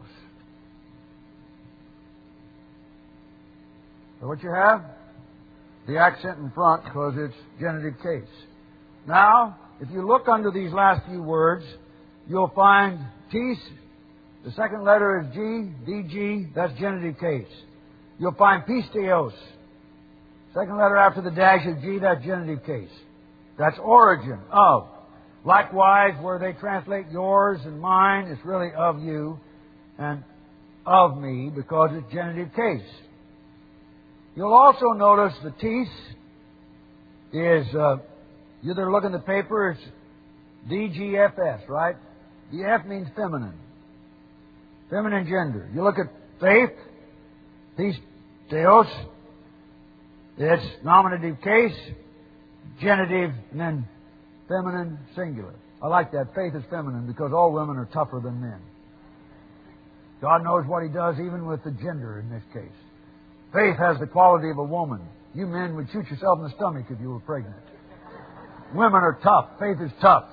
So what you have? The accent in front because it's genitive case. Now, if you look under these last few words, you'll find tis. The second letter is G, D G, that's genitive case. You'll find pisteos. Second letter after the dash is G, that's genitive case. That's origin, of. Likewise, where they translate yours and mine, it's really of you and of me because it's genitive case. You'll also notice the tis is, uh, you either look in the paper, it's D G F S, right? The F means feminine. Feminine gender. You look at faith, pisteos, it's nominative case, genitive, and then feminine singular. I like that. Faith is feminine because all women are tougher than men. God knows what He does even with the gender in this case. Faith has the quality of a woman. You men would shoot yourself in the stomach if you were pregnant. Women are tough. Faith is tough.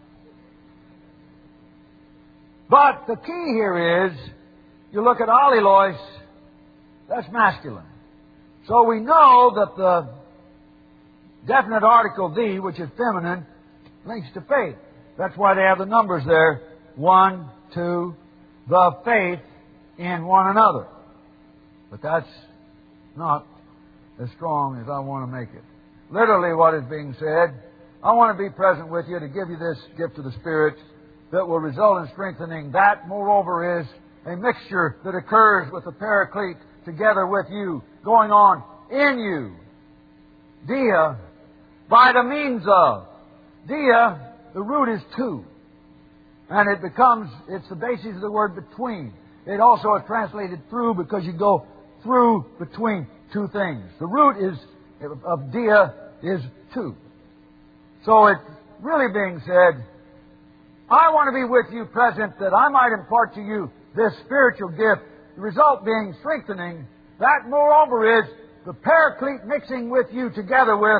But the key here is, you look at alilois, that's masculine. So we know that the definite article the, which is feminine, links to faith. That's why they have the numbers there. One, two, the faith in one another. But that's not as strong as I want to make it. Literally what is being said, I want to be present with you to give you this gift of the Spirit that will result in strengthening. That, moreover, is a mixture that occurs with the Paraclete together with you, going on in you. Dia, by the means of. Dia, the root is two. And it becomes, it's the basis of the word between. It also is translated through because you go through between two things. The root is of dia is two. So it's really being said, I want to be with you present that I might impart to you this spiritual gift, the result being strengthening. That, moreover, is the Paraclete mixing with you together with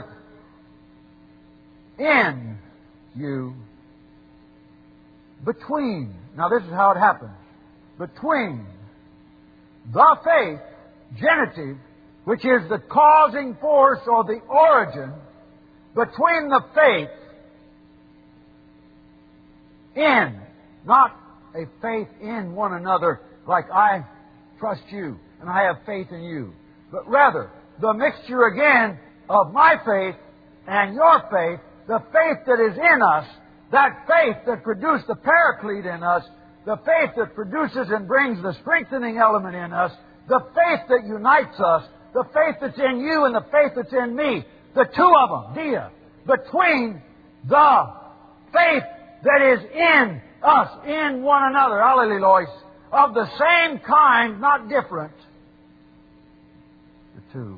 in you between. Now this is how it happens. Between the faith, genitive, which is the causing force or the origin, between the faith in, not a faith in one another like I trust you and I have faith in you, but rather the mixture again of my faith and your faith, the faith that is in us, that faith that produced the Paraclete in us, the faith that produces and brings the strengthening element in us, the faith that unites us, the faith that's in you and the faith that's in me, the two of them, dia, between the faith that is in us, in one another, alleluia, of the same kind, not different. The two.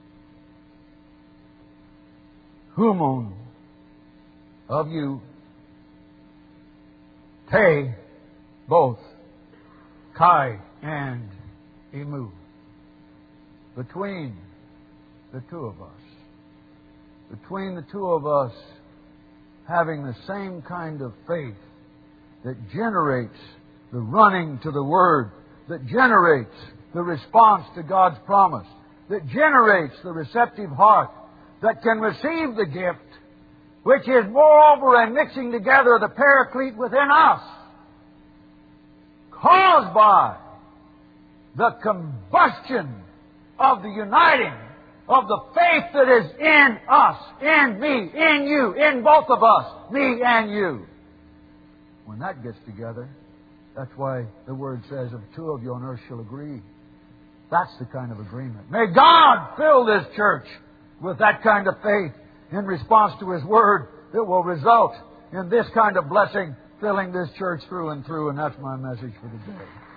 Humon, of you, te, both, kai and emu. Between the two of us. Between the two of us having the same kind of faith that generates the running to the Word, that generates the response to God's promise, that generates the receptive heart, that can receive the gift, which is moreover a mixing together of the Paraclete within us, caused by the combustion of the uniting of the faith that is in us, in me, in you, in both of us, me and you. When that gets together, that's why the Word says, if two of you on earth shall agree. That's the kind of agreement. May God fill this church with that kind of faith in response to His Word that will result in this kind of blessing filling this church through and through. And that's my message for today.